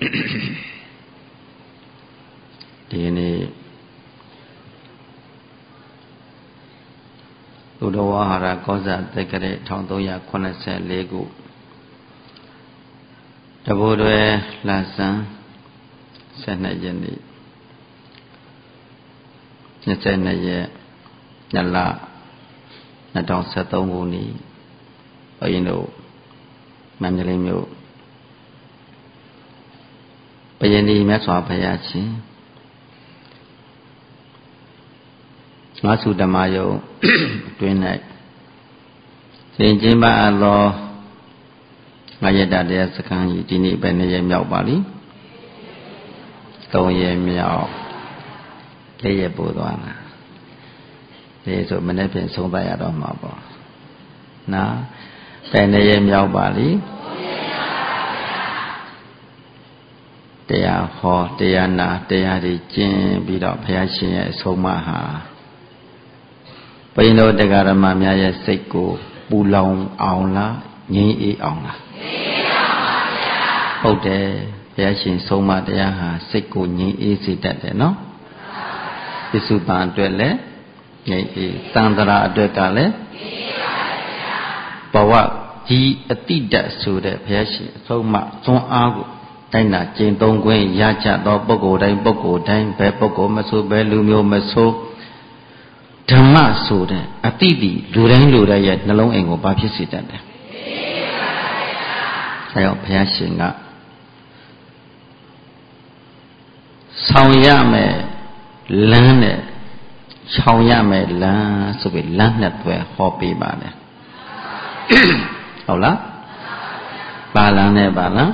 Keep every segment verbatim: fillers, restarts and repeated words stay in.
ဒီနေ့သုဒ္ဓဝါဟာရကောဇတက္ကရာone thousand three hundred eighty-fourခုတဘိုးတွေလာဆန်းtwelveရက်နေ့twenty-twoရက်ညလtwenty thirteenခုနေ့ဘုရင်တို့မန္တလေးမြို့ဘုရင်ဒီမြတ်စွာဘုရားရှင်ငါစုဓမ္မယုံအတွင်း၌သင်ကျင်းပအပ်သောငါယတ္တတရားစခန်းကြီးဒီနေ့ပဲနေ့ရက်မြောက်ပါလိသုံးရက်မြောက်လေးရက်ပို့သွားတာဒီဆိုမနေ့ပြင်ဆုံးသွားရတော့မှာပေါ့နော်ပဲနေ့ရက်မြောက်ပါလိတရားဟောတရားနာတရားတွေကျင့်ပြီးတော့ဘုရားရှင်ရဲ့အဆုံးအမဟာဘုရင်တို့တရားဓမ္မများရဲ့စိတ်ကိုပူလောင်အောင်လားငြိမ်းအေးအောင်လားငြိမ်းအေးအောင်ပါဗျာဟုတ်တယ်ဘုရားရှင်ဆုံးမတရားဟာစိတ်ကိုငြိမ်းအေးစေတတ်တယ်နော်ပြစ္ဆုတ်ပန်အတွက်လည်းငြိမ်းအေးသံဃာအတွက်ကလည်းငြိမ်းအေးပါဗျာဘဝကြီးအတိတ်ဆိုတဲ့ဘုရားရှင်အဆုံးအမသွန်အားကိုတိုင်းနာကျင့်သုံးခွင့်ရကြသောပုဂ္ဂိုလ်တိုင်းပုဂ္ဂိုလ်တိုင်းဘယ်ပုဂ္ဂိုလ်မဆိုဘယ်လူမျိုးမဆိုဓမ္မဆိုတဲ့အတိတ်လူတိုင်းလူတိုင်းရဲ့နှလုံးအိမ်ကိုဘာဖြစ်စေတတ်တယ်အဲတော့ဘုရားရှင်ကဆောင်ရမယ်လမ်းနဲ့ချောင်ရမယ်လမ်းဆိုပြီးလမ်းနဲ့တွဲဟောပေးပါတယ်ဟုတ်လားဘာလမ်းနဲ့ဘာလမ်း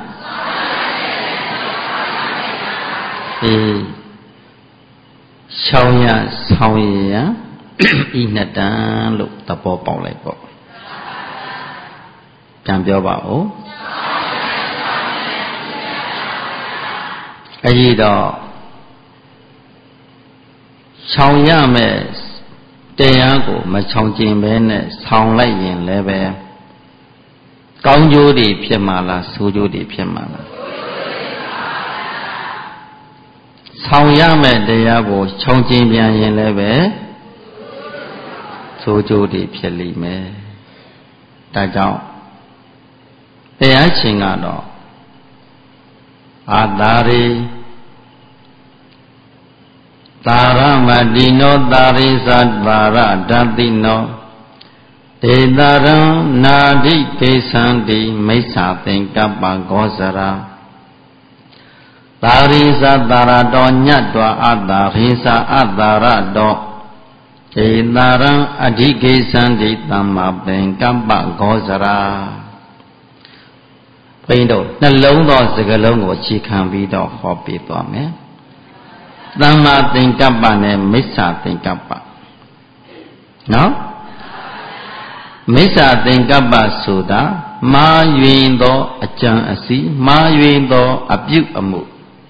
အေးချောင်ရဆောင်ရဤနှစ်တန်းလို့သဘောပေါက်လိုက်ပေါ့ပြန်ပြောပါဦးအဲဒီတော့ချောင်ရမယ်တရားကိုမချောင်ကျင်ပဲနဲ့ဆောင်လိုက်ရင်လည်းပဲကောင်းကျိုးတွေဖြစ်မှာလားဆိုးကျိုးတွေဖြစ်မှာလားဆောင်ရမယ်တရားကိုချောင်ကျင်ပြန်ရင်လည်းပဲဆိုးကျိုးတွေဖြစ်လိမ့်မယ်ဒါကြောင့်တရားရှင်ကတော့အာတာရိသာရမတိနောသာရိသဗာရဓာတိနောဒေတာရံနာဒိကိသံတိမိစ္ဆာသင်္ကပ္ပဂောဇရာသာရိသသာရတောညတ်တောအတာရိသအတာရတောဒေတာရံအဓိကိသံတိသမ္မာသင်္ကပ္ပဂောဇရာဘုန်းကြီးတို့နှလုံးသောစကားလုံးကိုအခြေခံပြီးတော့ဟောပြသွားမယ်သမ္မာသင်္ကပ္ပနဲ့မိစ္ဆာသင်္ကပ္ပနော်မိစ္ဆာသင်္ကပ္ပဆိုတာမှားယွင်းသောအကြံအစီမှားယွင်းသောအပြုအမူ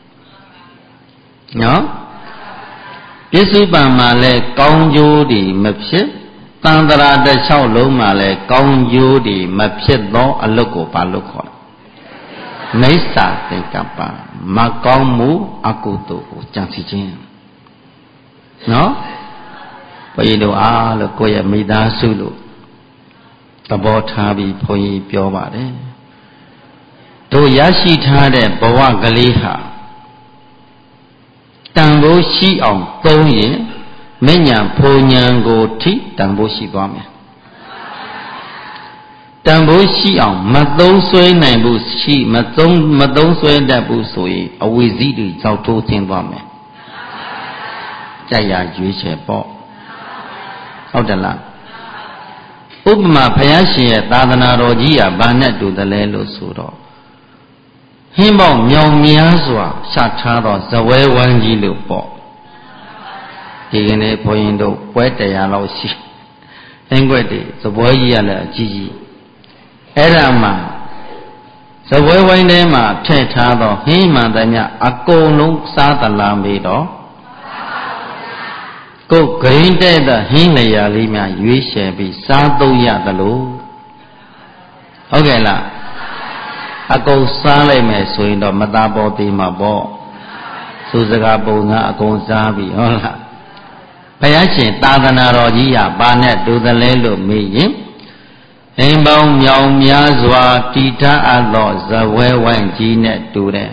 နော်ပြစ္ဆုတ်ပံမှာလည်းကောင်းကျိုးတွေမဖြစ်တန်ត្រာတစ်လျှောက်လုံးမှာလည်းကောင်းကျိုးတွေမဖြစ်သောအလုပ်ကိုဘာလို့ခေါ်လဲမိစ္ဆာသင်္ကပ္ပမကောင်းမှုအကုသိုလ်ကိုကြံစီခြင်းနော်ဘုရားတို့အားလို့ကိုယ့်ရဲ့မိသားစုလို့သဘောထားပြီးဘုန်းကြီးပြောပါတယ်တို့ရရှိထားတဲ့ဘဝကလေးဟာတန်ဖိုးရှိအောင်သုံးရင်မဉ္ဇဉ်ဘုံဉဏ်ကိုထိတန်ဖိုးရှိသွားမယ်တန်ဖိုးရှိအောင်မသုံးဆွဲနိုင်ဘူးရှိမသုံးမသုံးဆွဲတတ်ဘူးဆိုရင်အဝိဇ္ဇိတွေကြောက်ထိုးခြင်းသွားမယ်ကြိုက်ရရွေးချယ်ပေါ့ဟုတ်တယ်လားဥပမာဘုရားရှင်ရဲ့သာသနာတော်ကြီးကဘာနဲ့တူတယ်လဲလို့ဆိုတော့ဟင်းပေါင်းမြောင်များစွာရှာထားတော့ဇဝဲဝမ်းကြီးလို့ပေါ့ဒီကနေ့ဘုန်းကြီးတို့ပွဲတရားလောက်ရှိအင်းွက်တွေဇပွဲကြီးရလည်းအကြီးကြီးအဲ့ဒါမှဇပွဲဝိုင်းထဲမှာထည့်ထားတော့ဟင်းမှန်တယ်မြအကုန်လုံးစားသလားမေးတော့ကိုယ်ဂရင်းတဲ့တဲ့ဟင်းနေရာလေးများရွေးချယ်ပြီးစားသုံးရတယ်လို့ဟုတ်ကဲ့လားအကုန်စားလိုက်မယ်ဆိုရင်တော့မသာပေါ်သေးမှာပေါ့သူစကားပုံကအကုန်စားပြီဟုတ်လားဘုရားရှင်သာသနာတော်ကြီးကဘာနဲ့တူသလဲလို့မေးရင်အိမ်ပေါင်းမြောင်များစွာတည်ထားအပ်သောဇဝဲဝိုင်းကြီးနဲ့တူတယ်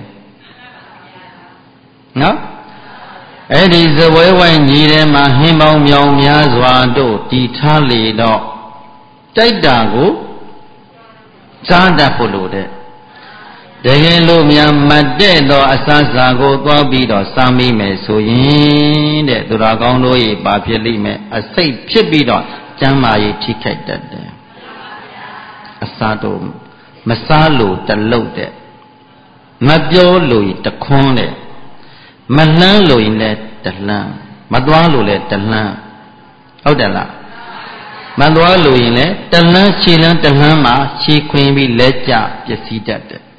နော်အဲ့ဒီဇဝဲဝိုင်းကြီးထဲမှာဟင်းပေါင်းမြောင်များစွာတို့တည်ထားလေတော့တိုက်တာကိုစားတတ်ဖို့လိုတဲ့တကယ်လို့များမတဲ့တော့အဆအစာကိုသွားပြီးတော့စားမိမယ်ဆိုရင်တဲ့သူတော်ကောင်းတို့ရေပါဖြစ်လိမ့်မယ်အစိတ်ဖြစ်ပြီးတော့ကျမ်းမာရေးထိခိုက်တတ်တယ်အစာတို့မစားလို့တလုတ်တဲ့မပြောလို့တခွန်းတဲ့မလှမ်းလို့ရင်လည်းတလှမ်းမသွားလို့လည်းတလှမ်းဟုတ်တယ်လားမသွားလို့ရင်လည်းတလှမ်းခြေလှမ်းတလှမ်းမှာခြေခွင်ပြီးလက်ကျပျက်စီးတတ်တယ်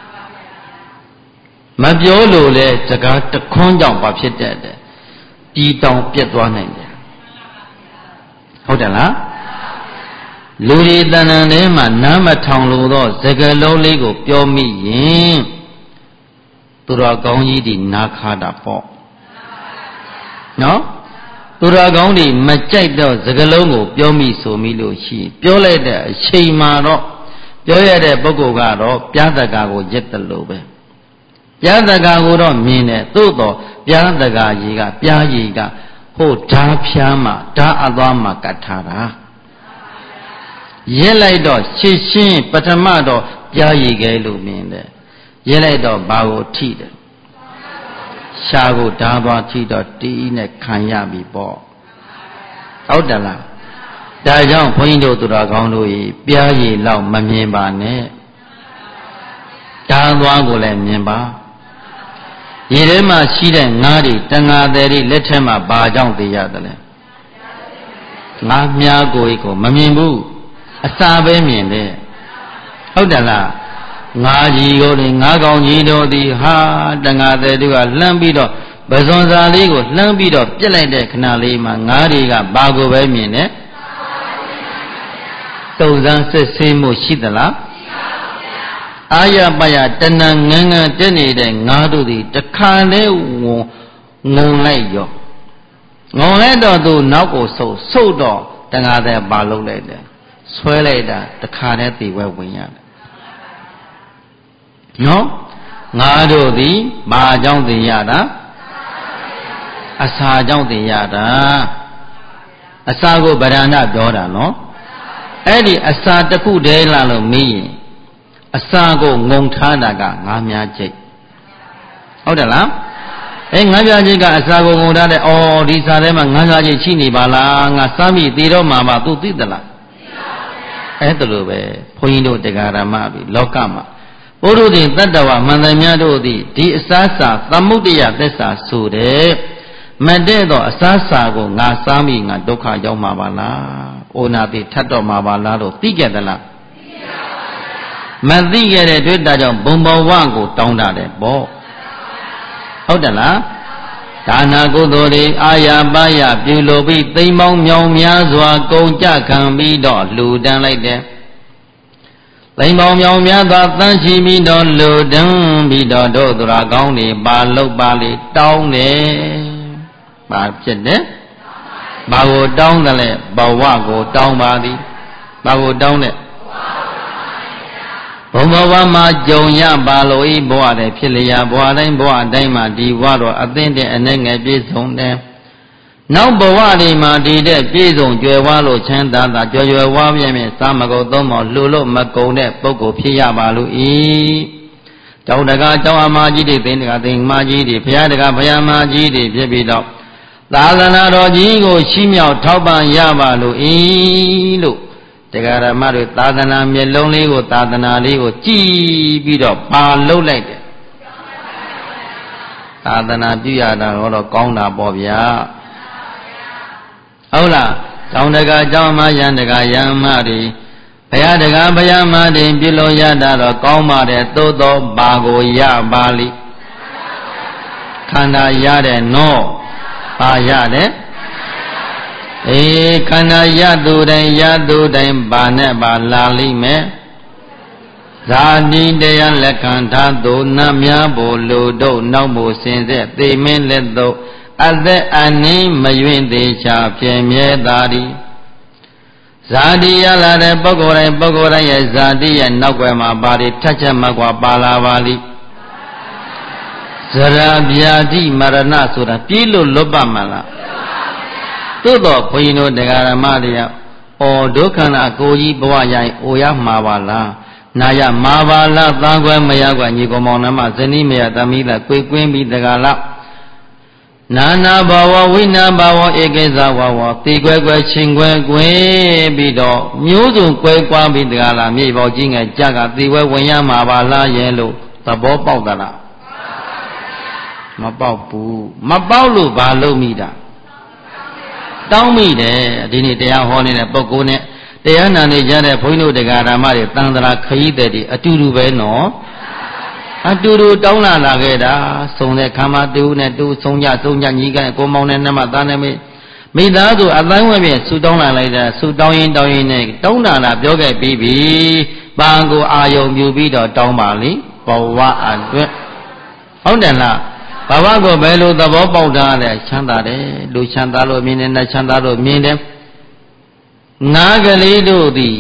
မပြောလို့လဲစကားတခွန်းကြောင့်ဘာဖြစ်တတ်တယ်ပြည်တောင်ပြတ်သွားနိုင်တယ်ဟုတ်တယ်လားလူတွေတဏ္ဍာထဲမှာနားမထောင်လို့တော့စကားလုံးလေးကိုပြောမိရင်သူတော်ကောင်းကြီးတွေနာခါတာပေါ့နော်သူတော်ကောင်းတွေမကြိုက်တော့စကားလုံးကိုပြောမိဆိုမိလို့ရှိရင်ပြောလိုက်တဲ့အချိန်မှာတော့ပြောရတဲ့ပုဂ္ဂိုလ်ကတော့ပြားတကာကိုရက်တယ်လို့ပဲပြားတကာကိုတော့မြင်တယ်သို့တော့ပြားတကာကြီးကပြားကြီးကဟိုဓာဖျားမှာဓာအသွားမှာကတ်ထားတာရက်လိုက်တော့ရှင်းရှင်းပထမတော့ပြားရည်ကဲလို့မြင်တယ်ရက်လိုက်တော့ဘာကိုထိတယ်ရှားကိုဓာသွားထိတော့တီးနဲ့ခံရပြီပေါ့ဟုတ်တယ်လားဒါကြောင့်ဘုန်းကြီးတို့သူတော်ကောင်းတို့ဤပြားရည်လောက်မမြင်ပါနဲ့ဓာသွားကိုလည်းမြင်ပါရေထဲမှာရှိတဲ့ငါးတွေတန်ဃာသည်တွေလက်ထက်မှာဘာကြောင့်သိရတယ်လဲငါးမြားကိုယ်ကိုမမြင်ဘူးအစာပဲမြင်တယ်ဟုတ်တယ်လားငါးကြီးကိုလေငါးကောင်ကြီးတို့သည်ဟာတန်ဃာသည်တို့ကလှမ်းပြီးတော့ပဇွန်စာလေးကိုလှမ်းပြီးတော့ပြစ်လိုက်တဲ့ခဏလေးမှာငါးတွေကဘာကိုပဲမြင်တယ်စုံစမ်းစစ်ဆေးမှုရှိသလားအာရပယတဏ္ဏငန်းငန်းတက်နေတဲ့ငါးတို့သည်တခါလဲငုံငုံလိုက်ရောငုံလိုက်တော့သူနောက်ကိုဆုပ်ဆုပ်တော့တန်ဃာသည်ပါလုံးလိုက်တယ်ဆွဲလိုက်တာတခါတည်းသိဝဲဝင်ရတယ်နော်ငါတို့သည်ဘာကြောင့်သိရတာအစာကြောင့်သိရတာအစာကိုဗရဏပြောတာနော်အဲ့ဒီအစာတစ်ခုတည်းလားလို့မေးရင်အစာကိုငုံထားတာကငါးများချိတ်ဟုတ်တယ်လားအဲငါးပြားချိတ်ကအစာကိုငုံထားတယ်အော်ဒီစာထဲမှာငါးပြားချိတ်ရှိနေပါလားငါစားမိသေးတော့မှာပါသူသိသလားအဲ့ဒါလိုပဲဘုန်းကြီးတို့တရားဓမ္မပြီလောကမှာဘုရုတင်တတ္တဝမန္တများတို့သည်ဒီအစာစာသမုဒ္ဒယသစ္စာဆိုတဲ့မတည့်တော့အစာစာကိုငါစားမိငါဒုက္ခရောက်မှာပါလားအိုနာတိထတ်တော့မှာပါလားလို့သိကြသလားမသိခဲ့တဲ့တွေ့တာကြောင့်ဘုံဘဝကိုတောင်းတာတယ်ပေါ့ဟုတ်တယ်လားဒါနာကုသိုလ်တွေအာရပါယပြုလို့ပြီးသိမ်းပေါင်းမြောင်များစွာကုန်ကြခံပြီးတော့လှူဒန်းလိုက်တယ်သိမ်းပေါင်းမြောင်များစွာသန့်ရှိပြီးတော့လှူဒန်းပြီးတော့တို့သူရကောင်းတွေပါလုတ်ပါလေတောင်းတယ်ဘာဖြစ်တယ်ဘာကိုတောင်းတယ်လဲဘဝကိုတောင်းပါသည်ဘာကိုတောင်းတယ်ဘုံဘဝမှာကြုံရပါလို့ဤဘဝတည်းဖြစ်လျာဘဝတိုင်းဘဝတိုင်းမှာဒီဘဝတော့အသင့်တဲ့အနဲ့ငယ်ပြည့်စုံတယ်နောက်ဘဝတွေမှာဒီတဲ့ပြည့်စုံကြွယ်ဝလို့ချမ်းသာတာကြွယ်ကြွယ်ဝါပြည့်မြဲစားမကုန်သုံးမောလှူလို့မကုန်တဲ့ပုဂ္ဂိုလ်ဖြစ်ရပါလို့ဤကျောင်းတကာကျောင်းအမကြီးတွေသင်တကာသင်မကြီးတွေဘုရားတကာဘုရားမကြီးတွေဖြစ်ပြီးတော့သာသနာတော်ကြီးကိုချီးမြှောက်ထောက်ပံ့ရပါလို့ဤလို့တရားဓမ္မတွေသာသနာမျက်လုံးလေးကိုသာသနာလေးကိုကြည်ပြီးတော့ပါလှုပ်လိုက်တယ်သာသနာပြုရတာတော့ကောင်းတာပေါ့ဗျာဟုတ်လားကျောင်းတကာကျောင်းမယံတကာယံမတွေဘုရားတကာဘုရားမတွေပြုလို့ရတာတော့ကောင်းပါတယ်သို့တော့ဘာကိုရပါလိခန္ဓာရတဲ့နောဘာရတယ်အေးခန္ဓာရသူတိုင်းရသူတိုင်းဘာနဲ့ဘာလာလိမ့်မယ်ဇာတိတရားလက်ခံထားသို့နတ်များဘို့လူတို့နောက်ဘို့စင်ဆက်သေမင်းလက်သို့အသက်အနှင်းမယွင့်သေးချပြင်းမြဲသာသည်ဇာတိရလာတဲ့ပုဂ္ဂိုလ်တိုင်းပုဂ္ဂိုလ်တိုင်းရဲ့ဇာတိရဲ့နောက်ွယ်မှာပါရီထက်ချက်မှကွာပါလာပါလိဇရာဗျာတိမရဏဆိုတာပြေးလို့လွတ်ပါမလားသို့တော့ဘုန်းကြီးတို့တရားဓမ္မတွေကအော်ဒုက္ခနာကိုကြီးဘဝရိုင်းအိုရမှာပါလားနာယမာပါလားသံခွဲမရကွာညီကောင်မောင်နှမဇနီးမရသမီးလားကိုယ်ကွင်းပြီးတကလားနာနာဘဝဝိနာဘဝဧကိစ္စဝဝတိကွယ်ကွယ်ချင်းကွယ်ကွယ်ပြီးတော့မျိုးစုံကွယ်ကွာပြီးတကလားမြေပေါကြီးငယ်ကြကတိဝဲဝင်ရမှာပါလားရဲ့လို့သဘောပေါက်သလားမပေါက်ဘူးမပေါက်လို့ဘာလုပ်မိတာတောင်းမိတယ်ဒီနေ့တရားဟောနေတဲ့ပုဂ္ဂိုလ်နဲ့တရားနာနေကြတဲ့ဘုန်းကြီးတို့တရားဓမ္မတွေတန်ត្រာခရီးတဲ့တွေအတူတူပဲနော်အတူတူတောင်းလာလာခဲ့တာစုံတဲ့ခမ်းမတူနဲ့တူဆုံးကြဆုံးကြညီကကိုမောင်နဲ့နှမသားနဲ့မေမိသားစုအတိုင်းဝဲပြင်ဆူတောင်းလာလိုက်တာဆူတောင်းရင်တောင်းရင်နဲ့တောင်းတာလားပြောခဲ့ပြီးပြီပန်းကိုအာယုံမြူပြီးတော့တောင်းပါလိဘဝအတွက်ဟုတ်တယ်လားဘဝကိုဘယ်လိုသဘောပေါက်တာလဲချမ်းသာတယ်လူချမ်းသာလို့မြင်တယ်နဲ့ချမ်းသာလို့မြင်တယ်ငါကလေးတို့သည်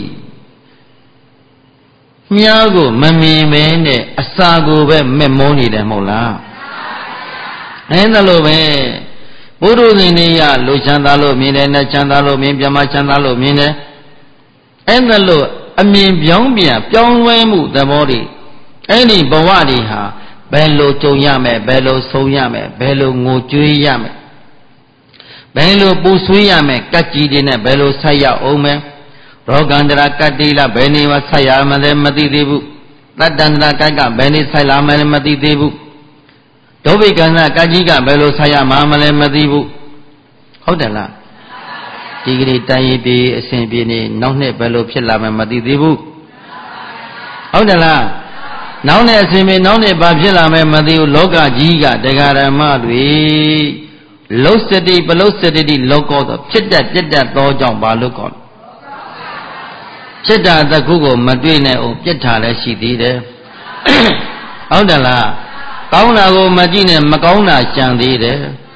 မြားကိုမမြင်မဲနဲ့အစာကိုပဲမဲ့မုန်းနေတယ်မဟုတ်လားအဲဒါလိုပဲဘုရုဇင်တွေရလူချမ်းသာလို့မြင်တယ်နဲ့ချမ်းသာလို့မြင်ပြမချမ်းသာလို့မြင်တယ်အဲဒါလိုအမြင်ပြောင်းပြန်ပြောင်းလဲမှုသဘောတွေအဲ့ဒီဘဝတွေဟာဘယ်လိုကြုံရမယ်ဘယ်လိုဆုံးရမယ်ဘယ်လိုငိုကြွေးရမယ်ဘယ်လိုပူဆွေးရမယ်ကတ်ကြီးတွေနဲ့ဘယ်လိုဆက်ရအောင်မယ်ရောဂန္တရာကတ္တိလဘယ်နေမှာဆက်ရမလဲမသိသေးဘူးတတ္တန္တရာကတ်ကဘယ်နေဆက်လာမလဲမသိသေးဘူးဒုဗိကံကကတ်ကြီးကဘယ်လိုဆက်ရမှာမလဲမသိဘူးဟုတ်တယ်လားဒီကနေ့တိုင်းရေးပြည်အစဉ်ပြေနေနောက်နှစ်ဘယ်လိုဖြစ်လာမယ်မသိသေးဘူးဟုတ်တယ်လားနောက်နဲ့အစဉ်ပြေနောက်နှစ်ဘာဖြစ်လာမယ်မသိဘူးလောကကြီးကတရားဓမ္မတွေလုစတိပလုစတိလောကောသောဖြစ်တတ်ပြတ်တတ်သောကြောင့်ဘာလို့ကောဖြစ်တာတခုကိုမတွေ့နဲ့အောင်ပြစ်တာလည်းရှိသေးတယ်ဟုတ်တယ်လားကောင်းတာကိုမကြည့်နဲ့မကောင်းတာကြံသေးတယ်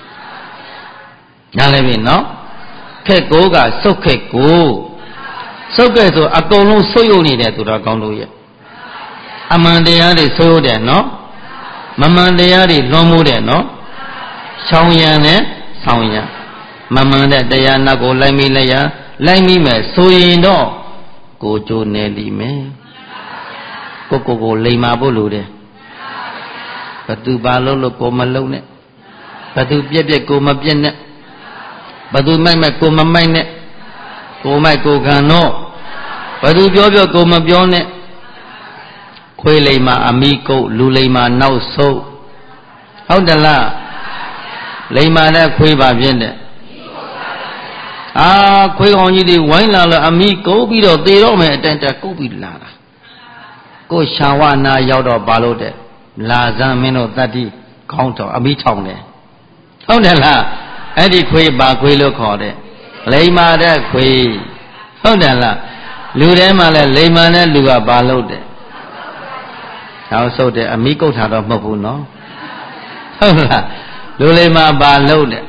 နားလည်ပြီနော်ခက်ကိုကစုတ်ခက်ကိုစုတ်ခက်ဆိုအကုန်လုံးဆုပ်ယုပ်နေတယ်သူတော်ကောင်းတို့ရဲ့အမှန်တရားတွေဆုပ်ယုပ်တယ်နော်မမှန်တရားတွေလွန်မိုးတယ်နော်ဆောင်းရံနဲ့ဆောင်းရံမမှန်တဲ့တရားနောက်ကိုလိုက်မိလိုက်ရလိုက်မိမယ်ဆိုရင်တော့ကိုကြိုးနေလိမ့်မယ်ကိုကိုကိုလိမ်မာဖို့လိုတယ်ဘသူပါလို့လို့ကိုမလုံးနဲ့ဘသူပြက်ပြက်ကိုမပြက်နဲ့ဘသူမိုက်မိုက်ကိုမမိုက်နဲ့ကိုမိုက်ကိုခံတော့ဘသူပြောပြောကိုမပြောနဲ့ခွေးလိမ်မာအမိကုတ်လူလိမ်မာနောက်ဆုံးဟုတ်တယ်လားလိမ္မာနဲ့ခွေးပါပြင်းတဲ့အာခွေးကောင်ကြီးတွေဝိုင်းလာလို့အမိကုတ်ပြီးတော့သေတော့မယ်အတန်တက်ကုတ်ပြီးလာတာကိုရှာဝနာရောက်တော့ဘာလို့တဲ့လာဇံမင်းတို့တတ္တိခေါင်းတော်အမိထောင်တယ်ဟုတ်တယ်လားအဲ့ဒီခွေးပါခွေးလို့ခေါ်တဲ့လိမ္မာတဲ့ခွေးဟုတ်တယ်လားလူထဲမှာလဲလိမ္မာတဲ့လူကဘာလို့တဲ့နောက်ဆုတ်တယ်အမိကုတ်ထားတော့မဟုတ်ဘူးနော်ဟုတ်လားလူလိမ္မာပါလို့တဲ့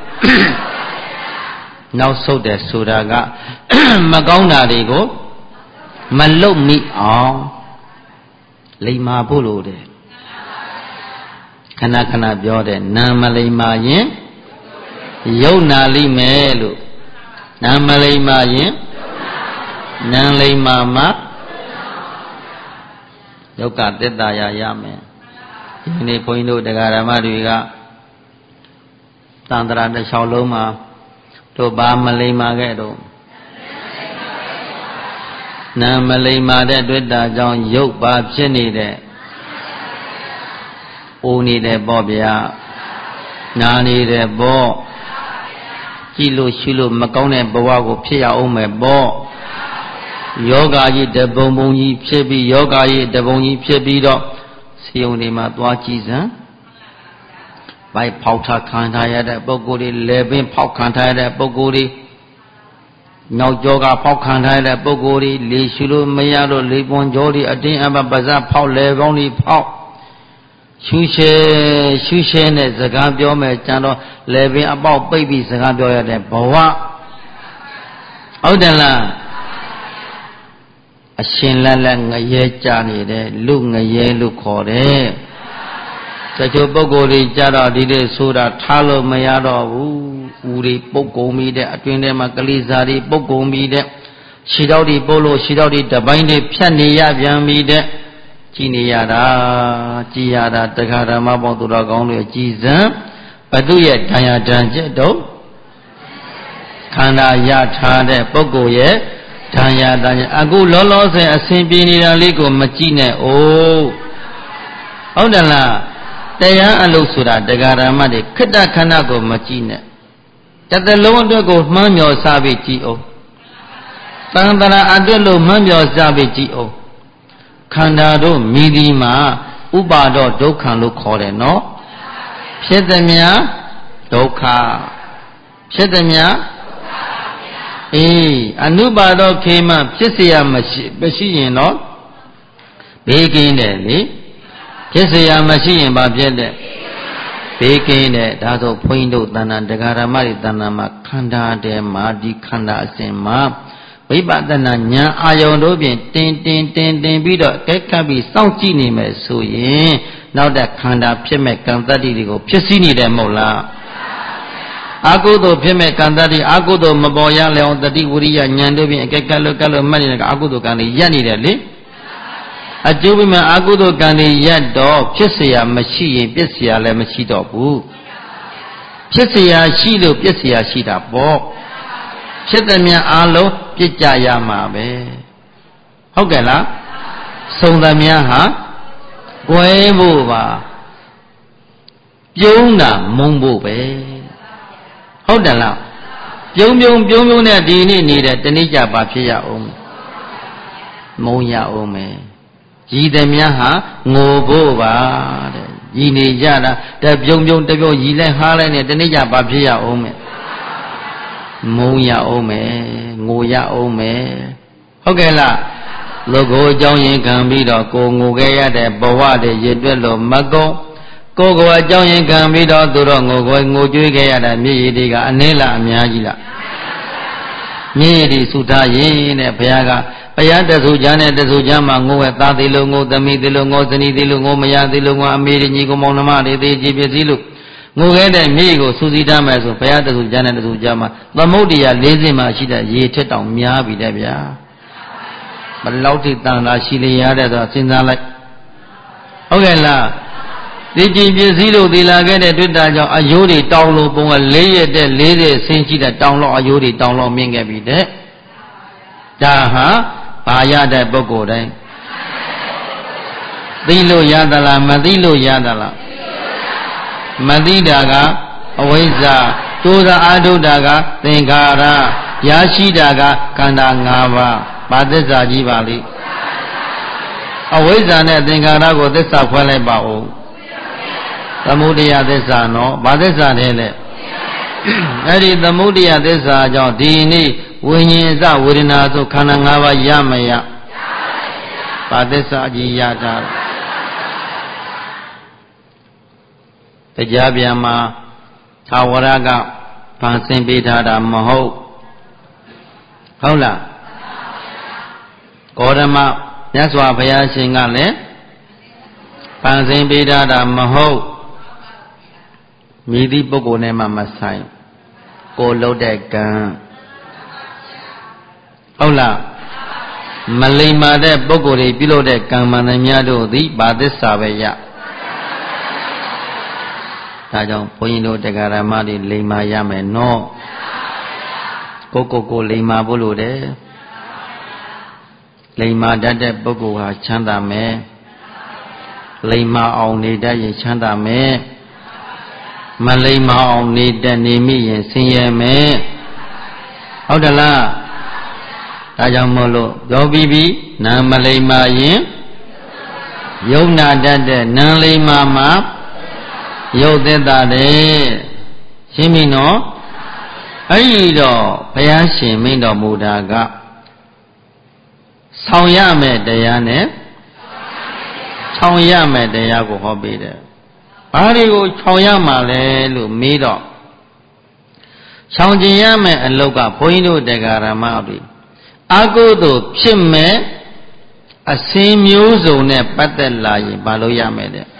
နောက်ဆုတ်တယ်ဆိုတာကမကောင်းတာတွေကိုမလုတ်မိအောင်လိမ္မာဖို့လို့တဲ့ခဏခဏပြောတယ်နာမလိမ္မာရင်ယုံနာလိမ့်မယ်လို့နာမလိမ္မာရင်နာလိမ္မာမှာယုတ်ကတက်တာရရမယ်ဒီနေ့ဘုန်းကြီးတို့တရားဓမ္မတွေကတန်ត្រာတစ်လျှောက်လုံးမှာတို့ဘာမလိမ္မာခဲ့တော့နာမလိမ္မာတဲ့တွေ့တာကြောင့်ရုပ်ပါဖြစ်နေတဲ့အိုနေတဲ့ပေါ့ဗျာနာနေတဲ့ပေါ့ကြည့်လို့ရှုလို့မကောင်းတဲ့ဘဝကိုဖြစ်ရအောင်မယ်ပေါ့ယောဂကြီးတပုံပုံကြီးဖြစ်ပြီးယောဂကြီးတပုံကြီးဖြစ်ပြီးတော့ဆေးရုံတွေမှာသွားကြည့်စမ်းဘိုက်ဖောက်ထားခံထားရတဲ့ပုဂ္ဂိုလ်တွေလေပင်ဖောက်ခံထားရတဲ့ပုဂ္ဂိုလ်တွေနောက်ကျောကဖောက်ခံထားတဲ့ပုဂ္ဂိုလ်တွေလေရှုလို့မရလို့လေပွန်ကြောတွေအတင်းအပပါဇက်ဖောက်လေကောင်းတွေဖောက်ရှုရှဲရှုရှဲနဲ့စကားပြောမယ်ကြံတော့လေပင်အပေါက်ပိတ်ပြီးစကားပြောရတဲ့ဘဝဟုတ်တယ်လားအရှင်လက်လက်ငရဲကြနေတဲ့လူငရဲလို့ခေါ်တယ်တချို့ပုဂ္ဂိုလ်တွေကြတော့ဒီလိုဆိုတာထားလို့မရတော့ဘူးဦးတွေပုတ်ကုန်ပြီးတဲ့အတွင်းထဲမှာကလေးစားတွေပုတ်ကုန်ပြီးတဲ့ခြေထောက်တွေပုတ်လို့ခြေထောက်တွေတပိုင်းတွေဖြတ်နေရပြန်ပြီးတဲ့ကြည်နေရတာကြည်ရတာတခါဓမ္မပေါင်းသူတော်ကောင်းတွေကြည်စံဘသူရဲ့ဓာယဓာန်ချက်တော့ခန္ဓာရထားတဲ့ပုဂ္ဂိုလ်ရဲ့ဓာယဓာန်အခုလောလောဆယ်အစဉ်ပြေနေတာလေးကိုမကြည့်နဲ့အိုးဟုတ်တယ်လားတရားအလုပ်ဆိုတာတရားဓမ္မတွေခိတ္တခန္ဓာကိုမကြည့်နဲ့တတလုံးအတွက်ကိုမှန်းမြော်စားပြီးကြည့်အောင်သံတရာအတွက်လို့မှန်းမြော်စားပြီးကြည့်အောင်ခန္ဓာတို့မိဒီမှာဥပါဒောဒုက္ခလို့ခေါ်တယ်နော်ဖြစ်သည်များဒုက္ခဖြစ်သည်များအေးအနုပါဒောခေမဖြစ်เสียမရှိမရှိရင်တော့ဘေးကင်းတယ်လေဖြစ်เสียမရှိရင်ဘာဖြစ်လဲဘေးကင်းတဲ့ဒါဆိုဘုန်းကြီးတို့တဏ္ဍာတရားဓမ္မတွေတဏ္ဍာမှာခန္ဓာတဲမှာဒီခန္ဓာအစဉ်မှာဝိပဿနာဉာဏ်အာယုံတို့ဖြင့်တင်တင်တင်တင်ပြီးတော့ကဲကပ်ပြီးစောင့်ကြည့်နေမယ်ဆိုရင်နောက်တဲ့ခန္ဓာဖြစ်မဲ့ကံတတ္တိတွေကိုဖြစ်စည်းနေတယ်မဟုတ်လားအာဟုသောဖြစ်မဲ့ကံတတ္တိအာဟုသောမပေါ်ရလေအောင်တတိဝရိယဉာဏ်တို့ဖြင့်အကဲကပ်လို့ကပ်လို့မှတ်နေတဲ့အာဟုသောကံတွေရပ်နေတယ်လေအကျိုးပြမဲ့အာဟုသောကံတွေရပ်တော့ဖြစ်เสียမရှိရင်ပြစ်เสียလည်းမရှိတော့ဘူးဖြစ်เสียရှိလို့ပြစ်เสียရှိတာပေါ့ဖြစ်သည်များအားလုံးပြစ်ကြရမှာပဲဟုတ်ကဲ့လားစုံသည်များဟာကွဲဖို့ပါပြုံးတာမုံဖို့ပဲဟုတ်တယ်လားပြုံးပြုံးပြုံးပြုံးနဲ့ဒီနေ့နေတဲ့တနေ့ကြပါဖြစ်ရအောင်မုံရအောင်မယ်ရည်သည်များဟာငိုဖို့ပါတဲ့ရည်နေကြတာတပြုံပြုံတပြုံရည်လဲဟားလိုက်နဲ့တနေ့ကြပါဖြစ်ရအောင်မယ်မုံရအောင်မယ်ငိုရအောင်မယ်ဟုတ်ကဲ့လားလူကိုအကြောင်းရင်ခံပြီးတော့ကိုငိုခဲ့ရတဲ့ဘဝတွေရည်တွက်လို့မကုန်ကိုကိုအကြောင်းရင်ခံပြီးတော့သူတော့ငိုကိုငိုကြွေးခဲ့ရတဲ့မြေရည်တွေကအနည်းလားအများကြီးလားမြေရည်တွေစုထားရင်တဲ့ဘုရားကဘုရားတဆူချမ်းနဲ့တဆူချမ်းမှာငိုဝဲသားသေးလို့ငိုသမီးသေးလို့ငိုဇနီးသေးလို့ငိုမယားသေးလို့ငိုအမေညီကိုမောင်နှမတွေသေးကြည်ပစ္စည်းလို့ငိုခဲ့တဲ့မြေကိုစူးစီးထားမယ်ဆိုဘုရားတဆူချမ်းနဲ့တဆူချမ်းမှာသမုဒ္ဒရာ၄ဆင့်မှာရှိတဲ့ရေထက်တောင်များပြီတဲ့ဗျာဘယ်လောက်ထိတန်တာရှိလေရတဲ့ဆိုစဉ်းစားလိုက်ဟုတ်ကဲ့လားဒီကြည်ပစ္စည်းလို့သီလာခဲ့တဲ့တွေ့တာကြောင့်အယိုးတွေတောင်းလို့ပုံကလေးရက်တဲ့၄၀ဆင်းရှိတဲ့တောင်းလို့အယိုးတွေတောင်းလို့မြင်ခဲ့ပြီတဲ့ဒါဟာဘာရတဲ့ပုဂ္ဂိုလ်တိုင်းသိလို့ရသလားမသိလို့ရသလားမသိတာကအဝိဇ္ဇာကျိုးစားအာထုတာကသင်္ခါရရရှိတာကခန္ဓာ၅ပါးဘာသစ္စာကြီးပါလိအဝိဇ္ဇာနဲ့သင်္ခါရကိုသစ္စာခွဲလိုက်ပါဦးသမုဒယသစ္စာနော်ဘာသစ္စာလဲလဲအဲ့ဒီသမုဒယသစ္စာကြောင့်ဒီနေ့ဝိညာဉ်စဝေဒနာဆိုခန္ဓာ၅ပါးရမရဘာသစ္စာကြီးရတာတရားပြန်မှာသာဝရကဗန်ဆင်းပေးထားတာမဟုတ်ဟုတ်လားဂေါရမမြတ်စွာဘုရားရှင်ကလည်းဗန်ဆင်းပေးထားတာမဟုတ်မိသည့်ပုဂ္ဂိုလ်နဲ့မှမဆိုင်ကိုလှုပ်တဲ့ကံဟုတ်လားမလိမ္မာတဲ့ပုဂ္ဂိုလ်တွေပြုလုပ်တဲ့ကံမှန်သမျှတို့သည်ဘာသစ္စာပဲရဒါကြောင့်ဘုန်းကြီးတို့တရားဓမ္မတွေလိမ္မာရမယ်နော်ကိုကိုကိုလိမ္မာဖို့လိုတယ်လိမ္မာတတ်တဲ့ပုဂ္ဂိုလ်ဟာချမ်းသာမယ်လိမ္မာအောင်နေတတ်ရင်ချမ်းသာမယ်မလိမ္မာအောင်နေတတ်နေမိရင်ဆင်းရဲမယ်ဟုတ်တယ်လားဒါကြောင့်မို့လို့ပြောပြီးပြီနာမလိမ္မာရင်ယုံနာတတ်တဲ့နာလိမ္မာမှာယုတ်သက်တာတဲ့ရှင်းပြီနော် ấy đó phải xin mình đó mù đà gạ sau ya mẹ đề ya nè sau ya mẹ đề ya của họ bị đấy bà đi của sau ya mà lẽ lu mi đó sau chỉ ya mẹ lâu cả phơi đồ đề cả ra mà đi à cô tu phim mẹ à xin miêu rồi nè bắt đầu lại bà lâu ya mẹ đấy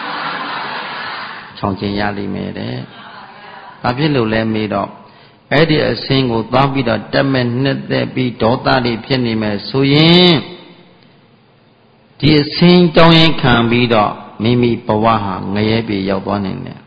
sau chỉ ya đi mẹ đấy bà biết lâu lẽ mi đó ấy thì ở sinh của ta bị đó đâm men nứt để bị đổ ta đi phiền đi mà suy yên thì sinh trong những khám bị đó mình bị bảo hoa ngày bị giàu to nên nè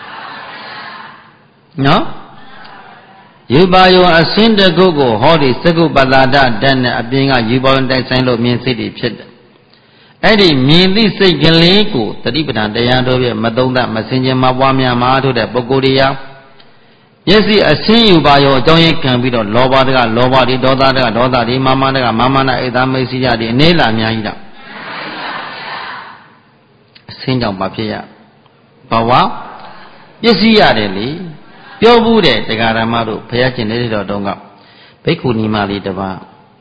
nó yêu bao nhiêu ở sinh được cô cô họ đi sẽ cô bắt đầu đã đến ở bên cái yêu bao nhiêu đại sinh lo miễn phí đi phiền ấy thì miễn phí xây cái lễ của tất đi bên đây anh đối với mà đông đã mà sinh ra mà qua nhà mà thôi để bốc cô đi à Yesi a sin you ba yo trong yin kan bi do loba de ga loba di doda de ga doda di mama de ga mama na ida mai si ya di ne la nya yi da sin jaung ba phit ya ba wa pisi yade le pyo bu de daga rama do phaya chin de do dong ka bhikkhu ni ma li taba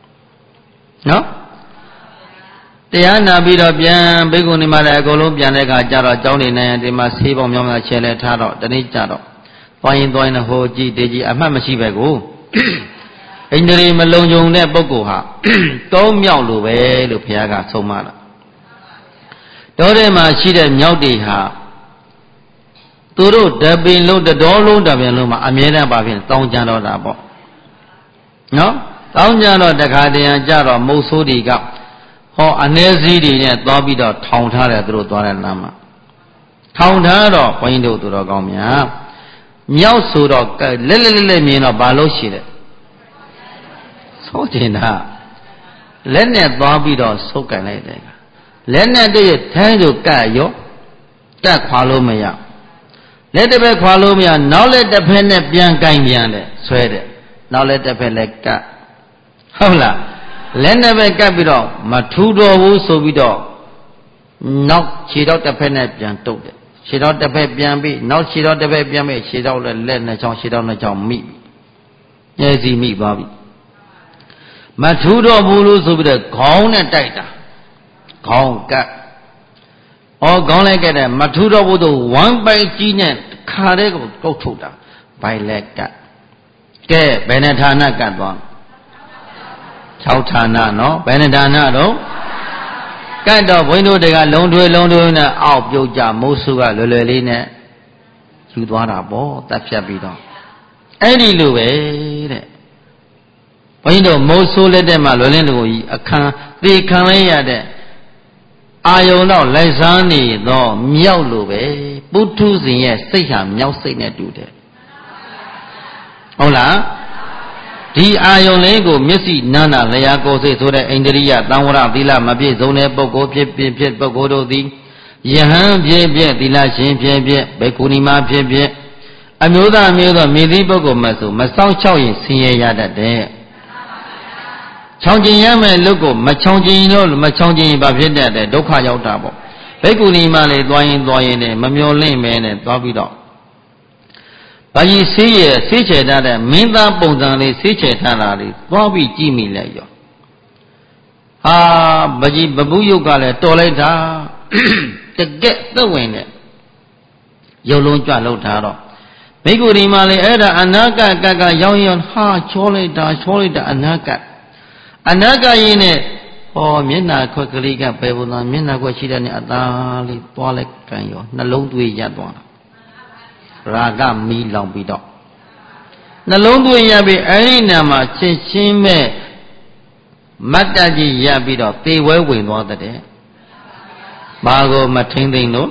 noတရားနာပြီးတော့ပြန်ဘိက္ခုနီမလည်းအကုန်လုံးပြန်တဲ့အခါကျတော့ကျောင်းနေနေဒီမှာဆေးပေါင်းများများချဲလဲထားတော့တနေ့ကျတော့သွားရင်သွားရင်ဟိုကြည့်တေးကြည့်အမှတ်မရှိပဲကိုဣန္ဒြေမလုံခြုံတဲ့ပုဂ္ဂိုလ်ဟာတောမြောက်လိုပဲလို့ဘုရားကဆုံးမတာတောထဲမှာရှိတဲ့မြောက်တွေဟာသူတို့တပင်လုံးတတော်လုံးတပင်လုံးမှာအမြဲတမ်းပါဖြင့်တောင်းကြတော့တာပေါ့နော်တောင်းကြတော့တခါတည်းကြတော့မုတ်ဆိုးတွေကဟောအနေစည်းတွေနဲ့သွားပြီးတော့ထောင်ထားတယ်သူတို့သွားတဲ့လမ်းမှာထောင်ထားတော့ဘုန်းကြီးတို့သူတော်ကောင်းများမြောက်ဆိုတော့လက်လက်လက်လက်မြင်တော့ဘာလို့ရှိတယ်ဆိုးတင်တာလက်နဲ့သွားပြီးတော့ဆုပ်ကန်လိုက်တယ်လက်နဲ့တည်းထဲဆိုကတ်ရောကတ်ခွာလို့မရလက်တစ်ဖက်ခွာလို့မရနောက်လက်တစ်ဖက်နဲ့ပြန်ကင်ပြန်တယ်ဆွဲတယ်နောက်လက်တစ်ဖက်လည်းကတ်ဟုတ်လားလက်နဲ့ပဲကပ်ပြီးတော့မထူတော်ဘူးဆိုပြီးတော့နောက်ခြေတော့တစ်ဖက်နဲ့ပြန်တုတ်တယ်ခြေတော့တစ်ဖက်ပြန်ပြီးနောက်ခြေတော့တစ်ဖက်ပြန်ပြီးခြေတော့လည်းလက်နဲ့ချောင်းခြေတော့နဲ့ချောင်းမိညဲစီမိသွားပြီမထူတော်ဘူးလို့ဆိုပြီးတော့ခေါင်းနဲ့တိုက်တာခေါင်းကပ်ဩခေါင်းလိုက်ကတဲ့မထူတော်ဘူးတော့ဝမ်းပိုက်ကြီးနဲ့ခါတဲ့ကိုကုတ်ထုတ်တာဘိုင်လက်ကပ်ကဲဘယ်နဲ့ဌာနကပ်သွား၆ဌာနနော်ဘယ်နှဌာနတော့ကတ်တော့ဘုန်းတို့တွေကလုံးထွေးလုံးထွေးနဲ့အောက်ပြုတ်ကြမိုးဆုကလွယ်လွယ်လေးနဲ့ယူသွားတာပေါ့တက်ဖြတ်ပြီးတော့အဲ့ဒီလိုပဲတဲ့ဘုန်းတို့မိုးဆုလက်တဲ့မှာလွယ်လင်းတို့ကြီးအခန်းသေခံလိုက်ရတဲ့အာယုံတော့လိုက်စားနေတော့မြောက်လိုပဲပုထုဇဉ်ရဲ့စိတ်ဟာမြောက်စိတ်နဲ့တူတယ်ဟုတ်လားဒီအာယုံလေးကိုမျက်စိနာနာလျာကိုယ်စိတ်ဆိုတဲ့အိန္ဒြိယသံဝရသီလမပြည့်စုံတဲ့ပုဂ္ဂိုလ်ဖြစ်ဖြစ်ဖြစ်ပုဂ္ဂိုလ်တို့သည်ယဟန်ဖြစ်ဖြစ်သီလရှင်ဖြစ်ဖြစ်ဘိက္ခုနီမဖြစ်ဖြစ်အမျိုးသားမျိုးသောမြည်သည့်ပုဂ္ဂိုလ်မှဆိုမစောင့်ချောက်ရင်ဆင်းရဲရတတ်တယ်ချောင်ကျင်ရမယ်လို့ကိုမချောင်ကျင်တော့မချောင်ကျင်ဘာဖြစ်တတ်တယ်ဒုက္ခရောက်တာပေါ့ဘိက္ခုနီမလေးသွားရင်သွားရင်နဲ့မမျောလင့်မဲနဲ့သွားပြီးတော့ဘာကြီးဆေးရဆေးချေထားတဲ့မင်းသားပုံစံလေးဆေးချေထားတာလေးသွားပြီးကြည့်မိလိုက်ရောဟာဘာကြီးဘဘူးယုတ်ကလည်းတော်လိုက်တာတကက်သက်ဝင်တဲ့ရုပ်လုံးကြွလောက်တာတော့မိဂုဒီမှာလေအဲ့ဒါအနာကကကရောက်ရင်ဟာချောလိုက်တာချောလိုက်တာအနာကအနာကရင်နဲ့ဟောမျက်နာခွက်ကလေးကပဲဘုရားမျက်နာခွက်ရှိတဲ့နဲ့အသားလေးသွားလိုက်ကန်ရောနှလုံးသွေးရပ်သွားတာရာဂမီးလောင်ပြီးတော့နှလုံးသွင်းရပြီးအဲ့ဒီနာမှာချင်းချင်းမဲ့မတ်တကြီးရပြီးတော့သေဝဲဝင်သွားတဲ့ဘာကိုမထိမ့်သိမ့်လို့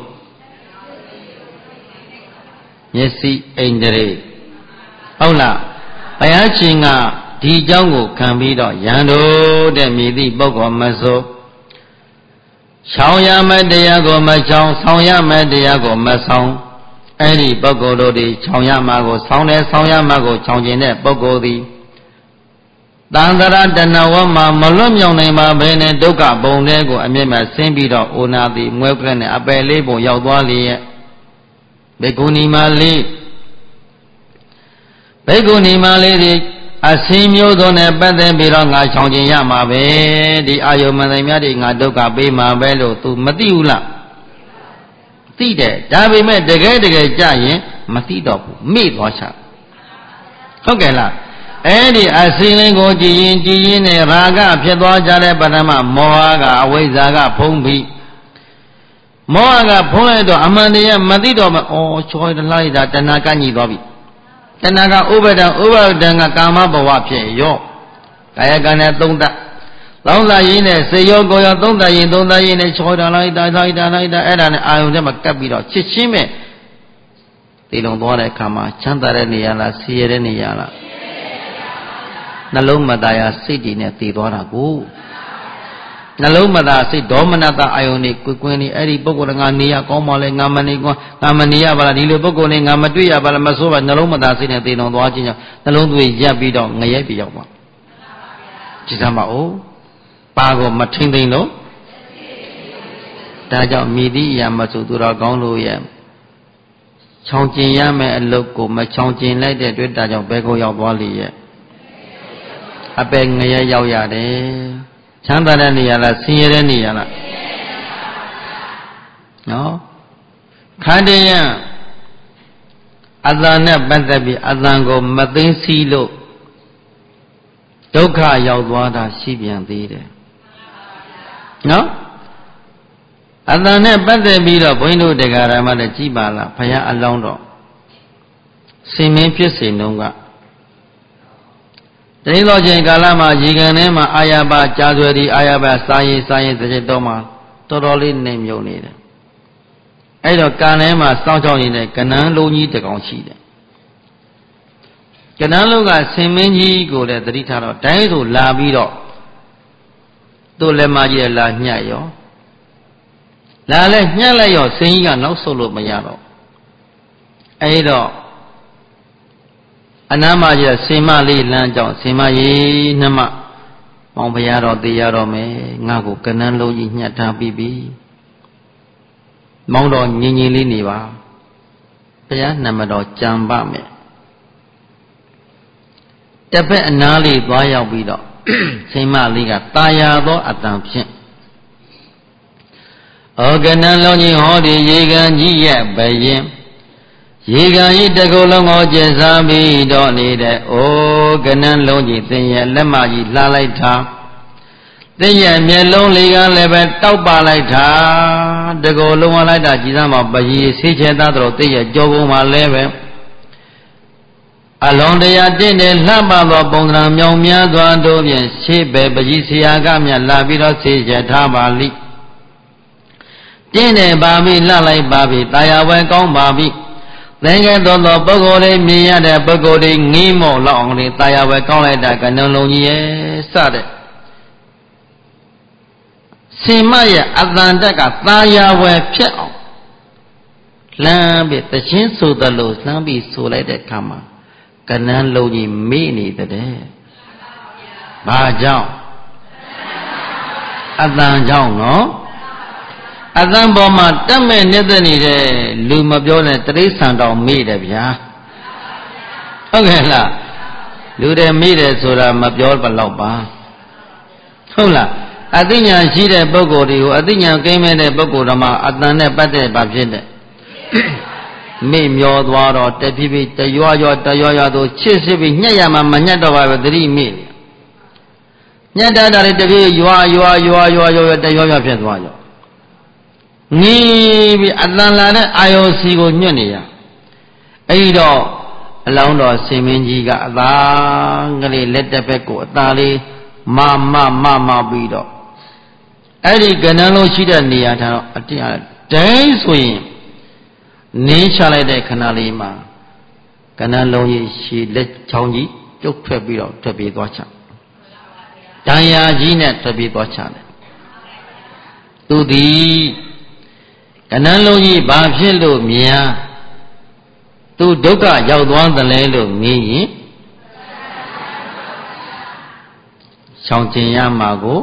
မျက်စိအိန္ဒြေဟုတ်လားဘုရားရှင်ကဒီเจ้าကိုခံပြီးတော့ယံတို့တဲ့မြည်သည့်ပုဂ္ဂိုလ်မဆိုရှောင်ရမယ့်တရားကိုမရှောင်ဆောင်ရမယ့်တရားကိုမဆောင်အဲ့ဒီပုဂ္ဂိုလ်တို့ဒီခြောင်ရမှာကိုဆောင်းတယ်ဆောင်းရမှာကိုခြောင်ကျင်တဲ့ပုဂ္ဂိုလ်သည်တန်တရာတဏဝမှာမလွတ်မြောက်နိုင်ပါဘဲနဲ့ဒုက္ခဘုံတဲ့ကိုအမြင့်မဲ့ဆင်းပြီးတော့အိုနာသည်မွဲကနဲ့အပယ်လေးပုံရောက်သွားလေရဲ့ဘေကုဏီမလေးဘေကုဏီမလေးတွေအစင်းမျိုးစုံနဲ့ပတ်သက်ပြီးတော့ငါချောင်ကျင်ရမှာပဲဒီအာယုမန္တများတွေငါဒုက္ခပေးမှာပဲလို့ तू မသိဘူးလားသိတယ်ဒါပေမဲ့တကယ်တကယ်ကြရင်မသိတော့ဘူးမေ့သွားချဟုတ်ကဲ့လားအဲ့ဒီအစင်းလေးကိုကြည်ရင်ကြည်ရင်နဲ့ရာဂဖြစ်သွားကြတဲ့ပထမမောဟကအဝိဇ္ဇာကဖုံးပြီးမောဟကဖုံးလိုက်တော့အမှန်တရားမသိတော့မှအော်ချောလိုက်လိုက်တာတဏှာကညှိသွားပြီတဏှာကဥပါဒံဥပါဒံကကာမဘဝဖြစ်ရောကာယကံနဲ့သုံးသပ်သုံးသပ်ရင်းနဲ့စေရောကိုရောသုံးသပ်ရင်သုံးသပ်ရင်းနဲ့ချောတာလိုက်တာလိုက်တာလိုက်တာအဲ့ဒါနဲ့အာယုန်ထဲမှာကပ်ပြီးတော့ချစ်ချင်းမဲ့ဒီလုံသွားတဲ့အခါမှာချမ်းသာတဲ့နေရာလားဆင်းရဲတဲ့နေရာလားနှလုံးမသားရာစိတ်တွေနဲ့တည်သွားတာကိုနှလုံးမသားစိတ်ဒေါမနတအာယုန်တွေကွယ်ကွင်းနေအဲ့ဒီပုဂ္ဂိုလ်ကငါနေရကောင်းပါလေငါမနေကွာငါမနေရပါလားဒီလိုပုဂ္ဂိုလ်နဲ့ငါမတွေ့ရပါလားမဆိုးပါနှလုံးမသားစိတ်နဲ့တည်တော်သွားခြင်းကြောင့်နှလုံးသွေးရပ်ပြီးတော့ငရဲပြရောက်ပါကြည်စမ်းပါဦးပါကိုမထင်းသိမ့်လို့ဒါကြောင့်မိသည့်အရာမဆိုသူတော်ကောင်းလို့ရဲ့ချောင်ကျင်ရမယ်အလုပ်ကိုမချောင်ကျင်လိုက်တဲ့အတွက်ဒါကြောင့်ဘယ်ကိုရောက်သွားလိရဲ့အပယ်ငရဲရောက်ရတယ်ချမ်းသာတဲ့နေရာလားဆင်းရဲတဲ့နေရာလားနော်ခန္ဓာယအတန်နဲ့ပတ်သက်ပြီးအတန်ကိုမသိသိလို့ဒုက္ခရောက်သွားတာရှိပြန်သေးတယ်နော်အတန်နဲ့ပတ်သက်ပြီးတော့ဘုန်းကြီးတို့တရားဓမ္မနဲ့ကြည်ပါလားဘုရားအလောင်းတော်စင်မင်းဖြစ်စဉ်တုန်းကတရင်သောချိန်ကာလမှာရေကန်ထဲမှာအာရပါကြာဆွဲဒီအာရပါစာရင်စာရင်တစ်ချက်တော့မှတော်တော်လေးနေမြုံနေတယ်အဲ့တော့ကန်ထဲမှာစောင်းချောင်းနေတဲ့ကနန်းလုံးကြီးတစ်ကောင်ရှိတယ်ကနန်းလုံးကဆင်မင်းကြီးကိုလည်းသတိထားတော့တိုင်းဆိုလာပြီးတော့သူ့လက်မကြီးလာညှက်ရောလာလဲညှက်လိုက်ရောဆင်းကြီးကနောက်ဆုတ်လို့မရတော့အဲ့တော့အနာမကြီးဆင်မလေးလမ်းကြောင်းဆင်မကြီးနှမမောင်ဘုရားတော်သိရတော့မယ်ငါ့ကိုကနန်းလုံးကြီးညှက်ထားပြီးပြီမောင်တော်ငြင်းငြင်းလေးနေပါဘုရားနမတော်ကြံပါမယ်တစ်ဖက်အနားလေးသွားရောက်ပြီးတော့ဆင်မလေးကตาယာသောအတန်ဖြင့်ဩကနန်းလုံးကြီးဟောဒီရေကန်ကြီးရဲ့ဘယင်ရေကန်ကြီးတစ်ခုလုံးကိုကျင်စားပြီးတော့နေတဲ့ဩကနန်းလုံးကြီးသင်ရဲ့လက်မကြီးလှလိုက်တာသင်ရဲ့မျက်လုံးလေးကလည်းပဲတောက်ပါလိုက်တာတကူလုံးဝလိုက်တာကြည်စမ်းမှာပကြီးဆေးချဲသားတော်သင်ရဲ့ကြောပုံမှာလည်းပဲအလုံးတရားတင့်တယ်လှပသောပုံစံမြောင်များစွာတို့ဖြင့်ရှေးပဲပကြီးဆရာကမြတ်လာပြီးတော့ဆေးချဲထားပါလိတင့်တယ်ပါပြီလှလိုက်ပါပြီတာယာဝဲကောင်းပါပြီသင်္ကေသောသောပုဂ္ဂိုလ်လေးမြင်ရတဲ့ပုဂ္ဂိုလ်လေးငီးမော့လောက်အောင်လေးတာယာဝဲကောင်းလိုက်တာကနုံလုံးကြီးရဲ့စတဲ့စင်မရဲ့အတန်တက်ကတာယာဝဲဖြစ်အောင်လှမ်းပြီးတခြင်းဆိုသလိုလှမ်းပြီးဆိုလိုက်တဲ့အခါမှာကနန်းလုံးကြီးမေ့နေတဲ့ဘာကြောင့်အတန်ကြောင့်နော်အတန်ပေါ်မှာတက်မဲ့နေတဲ့နေတဲ့လူမပြောနဲ့တရိษံတော်မေ့တယ်ဗျာဟုတ်ကဲ့လားလူတွေမေ့တယ်ဆိုတာမပြောဘလောက်ပါဟုတ်လားအသိဉာဏ်ရှိတဲ့ပုဂ္ဂိုလ်တွေကိုအသိဉာဏ်ကင်းမဲ့တဲ့ပုဂ္ဂိုလ်တော်မှာအတန်နဲ့ပတ်သက်ပါဖြစ်တဲ့မေ့မျောသွားတော့တဖြည်းဖြည်းတရွရွတရွရွသို့ချစ်စစ်ပြီးညှက်ရမှာမညှက်တော့ပါပဲသတိမေ့ညှက်တတ်တာလေတဖြည်းရွရွရွရွရွတရွရွဖြစ်သွားရောငီးပြီးအတန်လာတဲ့အာယောစီကိုညွတ်နေရအဲ့တော့အလောင်းတော်ဆင်မင်းကြီးကအသာကလေးလက်တစ်ဖက်ကိုအသာလေးမမမမပြီးတော့အဲ့ဒီကဏ္ဍလုံးရှိတဲ့နေရာထားတော့အတင်းတိုင်းဆိုရင်နင်းချလိုက်တဲ့ခဏလေးမှာကဏ္ဍလုံးကြီးရှည်လက်ချောင်းကြီးတုတ်ထွက်ပြီးတော့ထွက်ပြေးသွားချတန်ရာကြီးနဲ့ထွက်ပြေးသွားချတယ်သူသည်ကဏ္ဍလုံးကြီးဘာဖြစ်လို့များသူဒုက္ခရောက်သွားသလဲလို့ငင်းရင်ချောင်ကျင်ရမှာကို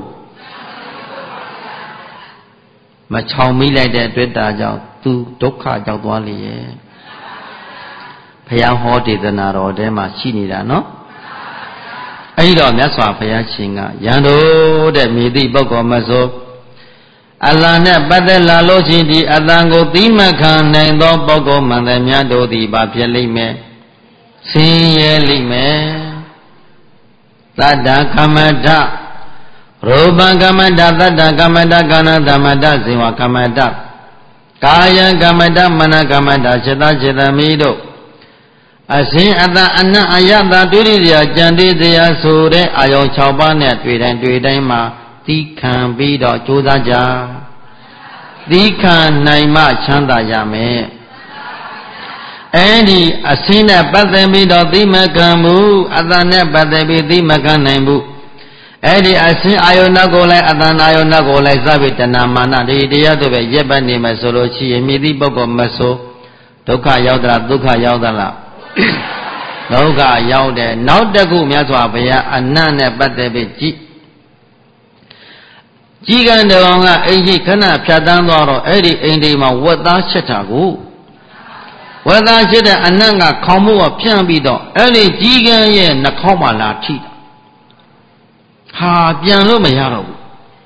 မချောင်မိလိုက်တဲ့အတွက်ဒါကြောင့်သူဒုက္ခရောက်သွားလေရဲ့ဘယားဟောဒေသနာတော်ထဲမှာရှိနေတာနော်အဲ့တော့မြတ်စွာဘုရားရှင်ကယံတို့တဲ့မြေတိပုဂ္ဂိုလ်မဆိုအလ္လာဟ်နဲ့ပတ်သက်လာလို့ရှိရင်ဒီအတန်ကိုသိမှတ်ခံနိုင်သောပုဂ္ဂိုလ်မှန်တယ်များတို့သည်ဘာဖြစ်လိမ့်မယ်ဆင်းရဲလိမ့်မယ်သတ္တကမ္မထရူပကမ္မထသတ္တကမ္မထကာဏသမ္မထဇေဝကမ္မထကာယကမ္မထမနကမ္မထစေတစေတမိတို့အစဉ်အတန်အနတ်အယတတွေ့ရစရာကြံတည်စရာဆိုတဲ့အာယုံ၆ပါးနဲ့တွေ့တိုင်းတွေ့တိုင်းမှာသီးခံပြီးတော့ကြိုးစားကြသီးခံနိုင်မှချမ်းသာရမယ်အဲ့ဒီအစင်းနဲ့ပတ်သက်ပြီးတော့သိမခံဘူးအတန်နဲ့ပတ်သက်ပြီးသိမခံနိုင်ဘူးအဲ့ဒီအစင်းအာယုန်ကိုလည်းအတန်အာယုန်ကိုလည်းစပြီးတဏမာနဒီတရားတို့ပဲရက်ပတ်နေမယ်ဆိုလို့ရှိရင်မြည်သည့်ပုဂ္ဂိုလ်မဆိုဒုက္ခရောက်သလားဒုက္ခရောက်သလားဒုက္ခရောက်တယ်နောက်တစ်ခုမြတ်စွာဘုရားအနတ်နဲ့ပတ်သက်ပြီးကြည်ကြီးကံတော်ကအိမ်ကြီးခဏဖြတ်တန်းသွားတော့အဲ့ဒီအိမ်ဒီမှာဝက်သားချက်တာကိုဝက်သားချက်တဲ့အနတ်ကခေါင်းမိုးကဖြန့်ပြီးတော့အဲ့ဒီကြီးကံရဲ့နှာခေါင်းမှာလာထိတာဟာပြန်လို့မရတော့ဘူး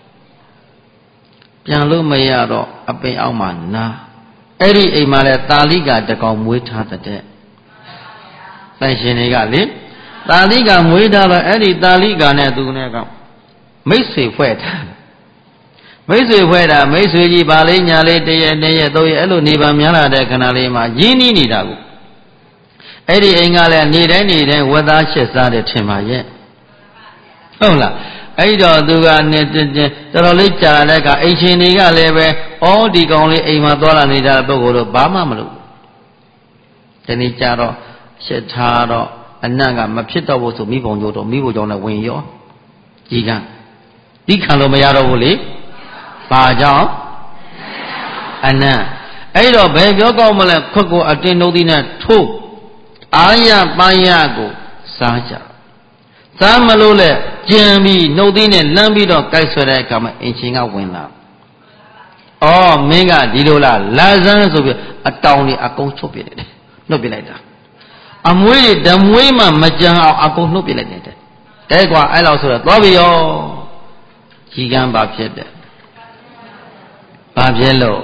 ပြန်လို့မရတော့အပင်အောက်မှာနာအဲ့ဒီအိမ်မှာလဲတာလိကတကောင်မွေးထားတဲ့တိုင်ရှင်တွေကလေတာလိကမွေးထားတော့အဲ့ဒီတာလိကနဲ့သူနဲ့ကမိတ်ဆွေဖွဲ့ထားမိတ်ဆွေဖွဲ့တာမိတ်ဆွေကြီးပါလေးညာလေးတရတရတော့အဲ့လိုနေပါများလာတဲ့ခဏလေးမှာရင်းနှီးနေတာကိုအဲ့ဒီအိမ်ကလည်းနေတိုင်းနေတိုင်းဝက်သားရှစ်စားတယ်ထင်ပါရဲ့ဟုတ်လားအဲ့တော့သူကနေတော်တော်လေးကြာတဲ့အခါအိမ်ရှင်တွေကလည်းပဲအော်ဒီကောင်လေးအိမ်မှာသွားလာနေတဲ့ပုဂ္ဂိုလ်တို့ဘာမှမလုပ်ဒီနေ့ကြာတော့ရှစ်ထားတော့အနတ်ကမဖြစ်တော့ဘူးဆိုမိဘုံကျိုးတော့မိဘုံကြောင့်လည်းဝင်ရောကြီးကဒီခံလို့မရတော့ဘူးလေဘာကြောင့်အနတ်အဲ့တော့ဘယ်ပြောကောင်းမလဲခွက်ကိုအတင်းနှုတ်သီးနဲ့ထိုးအာရပန်းရကိုစားကြစားမလို့လဲကျင်ပြီးနှုတ်သီးနဲ့လမ်းပြီးတော့ကြိုက်ဆွဲတဲ့အခါမှာအင်ရှင်ကဝင်လာအော်မင်းကဒီလိုလားလာစမ်းဆိုပြီးအတောင်ကြီးအကုန်ချုပ်ပြလိုက်တယ်နှုတ်ပြလိုက်တာအမွေးဓမွေးမှမကြံအောင်အကုန်နှုတ်ပြလိုက်တယ်တဲ့ကွာအဲ့လောက်ဆိုတော့သွားပြီရောကြီးကန်းပါဖြစ်တယ်ဘာဖြစ်လို့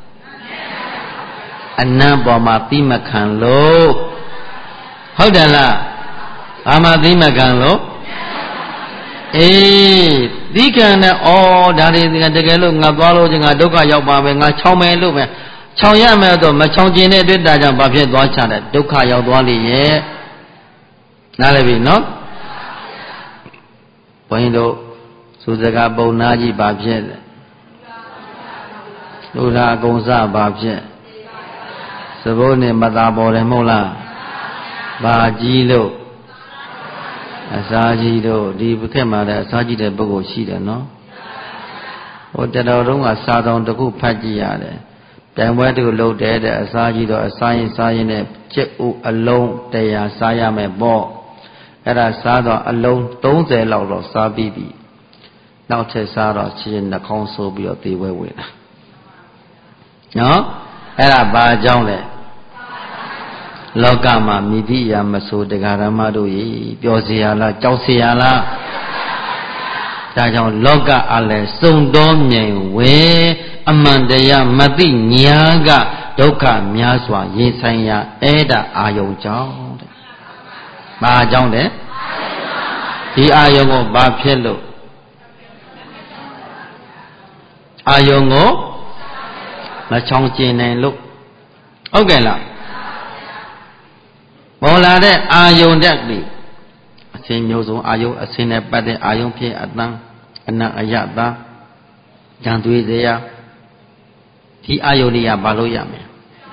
အနံ့ပေါ်မှာသိမခံလို့ဟုတ်တယ်လားဘာမှသိမခံလို့အေးသိခံနဲ့ဩဒါတွေတကယ်လို့ငါသွားလို့ချင်းငါဒုက္ခရောက်ပါပဲငါချောင်းမယ်လို့ပဲချောင်းရမယ်တော့မချောင်းကျင်တဲ့အတွက်ဒါကြောင့်ဘာဖြစ်သွားချတဲ့ဒုက္ခရောက်သွားလိမ့်ရဲ့နားလည်ပြီနော်ဘုန်းကြီးတို့သုစကားပုံနာကြီးဘာဖြစ်လဲလူသာအကုန်စဘာဖြစ်သဘိုးနဲ့မသာပေါ်တယ်မဟုတ်လားဘာကြီးလို့အစာကြီးတို့ဒီခက်မှာလည်းအစာကြီးတဲ့ပုဂ္ဂိုလ်ရှိတယ်နော်ဟိုတတော်တုန်းကစာတော်တစ်ခုဖတ်ကြည့်ရတယ်တိုင်ပွဲတူလုပ်တယ်တဲ့အစာကြီးတော့အစာရင်စားရင်နဲ့ကျက်ဥအလုံးတရာစားရမယ်ပေါ့အဲ့ဒါစားတော့အလုံးသုံးဆယ်လောက်တော့စားပြီးပြီနောက်ထပ်စားတော့ချင်းနှာခေါင်းဆိုးပြီးတော့သေဝဲဝင်တာနော်အဲ့ဒါဘာကြောင့်လဲလောကမှာမြည်သည့်အရာမဆိုတရားဓမ္မတို့ရေပြောเสียရလားကြောက်เสียရလားဒါကြောင့်လောကအလည်းစုံတော်မြင်ဝေအမှန်တရားမသိညာကဒုက္ခများစွာရင်ဆိုင်ရအဲ့ဒါအာယုံကြောင့်တဲ့ဘာကြောင့်လဲဒီအာယုံကိုဘာဖြစ်လို့အာယုံကိုမချောင်ကျင်နိုင်လို့ဟုတ်ကဲ့လားပေါ်လာတဲ့အာယုန်တက်ပြီအစဉ်မျိုးစုံအာယုန်အစဉ်နဲ့ပတ်တဲ့အာယုန်ဖြစ်အတန်းအနံ့အယတာဉာဏ်သွေးစရာဒီအာယုန်တွေကဘာလို့ရမလဲ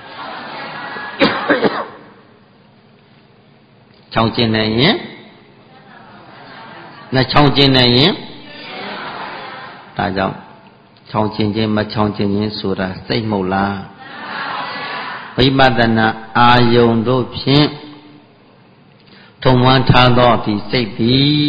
ချောင်ကျင်နေရင်နှချောင်ကျင်နေရင်ဒါကြောင့်ချောင်ကျင်ခြင်းမချောင်ကျင်ခြင်းဆိုတာစိတ်မဟုတ်လားဝိပဿနာအာယုန်တို့ဖြင့်ထုံဝန်းထားသောဒီစိတ်သည်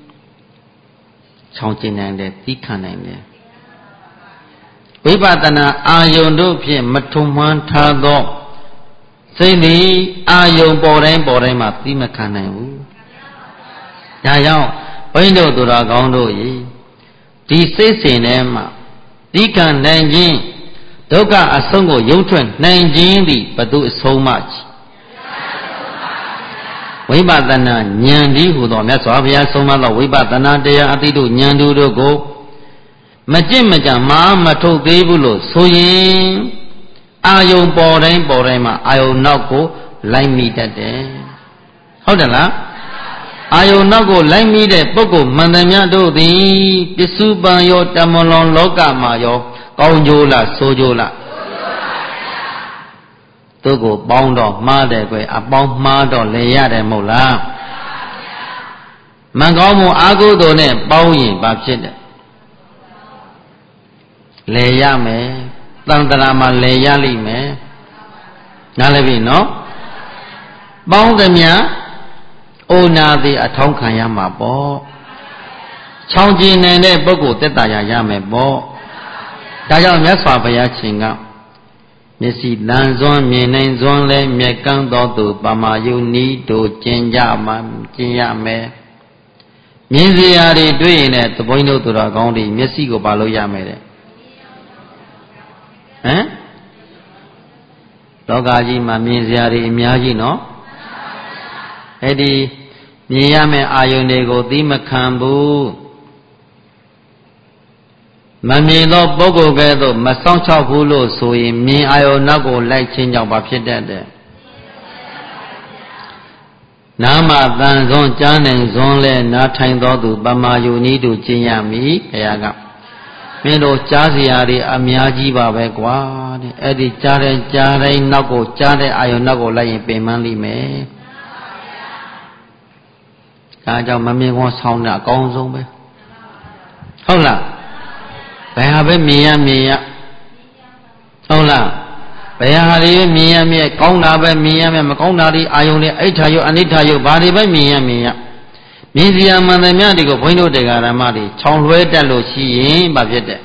ချောင်ကျင်နိုင်တယ်သီးခံနိုင်တယ်ဝိပဿနာအာယုန်တို့ဖြင့်မထုံဝန်းထားသောစိတ်ဒီအာယုံပေါ်တိုင်းပေါ်တိုင်းမှာသိမခံနိုင်ဘူးဒါကြောင့်ဘုန်းကြီးတို့သူတော်ကောင်းတို့ဤဒီစိတ်စဉ်ထဲမှာဒီကံနိုင်ခြင်းဒုက္ခအဆုံးကိုရုံထွက်နိုင်ခြင်းသည်ဘသူအဆုံးမှဝိပဿနာဉာဏ်ဒီဟူသောမြတ်စွာဘုရားဆုံးမသောဝိပဿနာတရားအတိတို့ဉာဏ်တို့ကိုမကြင့်မကြမာမထုတ်သေးဘူးလို့ဆိုရင်အာယုံပေါ်တိုင်းပေါ်တိုင်းမှာအာယုံနောက်ကိုလိုက်မိတတ်တယ်ဟုတ်တယ်လားအာယုံနောက်ကိုလိုက်မိတဲ့ပုဂ္ဂိုလ်မှန်သမျှတို့သည်ပစ္စုပန်ရောတမလွန်လောကမှာရောကောင်းကျိုးလားဆိုးကျိုးလားသူကိုပေါင်းတော့မှားတယ်ကွယ်အပေါင်းမှားတော့လေရတယ်မဟုတ်လားမန်ကောင်းမှုအာဟုသောနဲ့ပေါင်းရင်ဘာဖြစ်တယ်လေရမယ်တန်တရာမှာလေရလိမ့်မယ်နားလည်ပြီနော်ပေါင်းသမျှအိုနာသည်အထောင်းခံရမှာပေါ့ချောင်းကျင်နေတဲ့ပုဂ္ဂိုလ်တက်တာရရမယ်ပေါ့ဒါကြောင့်မြတ်စွာဘုရားရှင်ကမျက်စိတန်စွမ်းမြင်နိုင်စွမ်းလဲမြက်ကန်းတော်သူပမာယုနီးတို့ကျင်ကြမှာကျင်ရမယ်မြင်စရာတွေတွေ့ရင်လည်းသဘိုင်းတို့သူတော်ကောင်းတွေမျက်စိကိုပါလို့ရမယ်တဲ့ဟမ်လောကကြီးမှာမြင်စရာတွေအများကြီးနော်အဲ့ဒီမြင်ရမယ့်အာယုန်တွေကိုသိမခံဘူးမမြင်သောပုဂ္ဂိုလ်ကဲ့သို့မဆောင်ချောက်ဘူးလို့ဆိုရင်မြင်အာယုန်နောက်ကိုလိုက်ခြင်းကြောင့်ဘာဖြစ်တတ်တဲ့နာမတန်စွန်းကြားနိုင်စွန်းလဲနားထိုင်သောသူပမာယုနီးတို့ကျင့်ရမည်ဘုရားကမင်းတို့ကြားစရာတွေအများကြီးပါပဲကွာတဲ့အဲ့ဒီကြားတဲ့ကြားတိုင်းနောက်ကိုကြားတဲ့အာယုန်နောက်ကိုလိုက်ရင်ပင်ပန်းလိမ့်မယ်ဒါကြောင့်မမြင်ခွန်ဆောင်းတာအကောင်းဆုံးပဲဟုတ်လားဘယ်ဟာပဲမြင်ရမြင်ရဟုတ်လားဘယ်ဟာတွေမြင်ရမြင်ကောင်းတာပဲမြင်ရမြင်မကောင်းတာတွေအာယုန်တွေအိဋ္ဌာယုအနိဋ္ဌာယုဘာတွေပဲမြင်ရမြင်ရမြင်စရာမှန်သမျှတွေကိုဘုန်းကြီးတို့တရားဓမ္မတွေခြောင်လွှဲတတ်လို့ရှိရင်ဘာဖြစ်တဲ့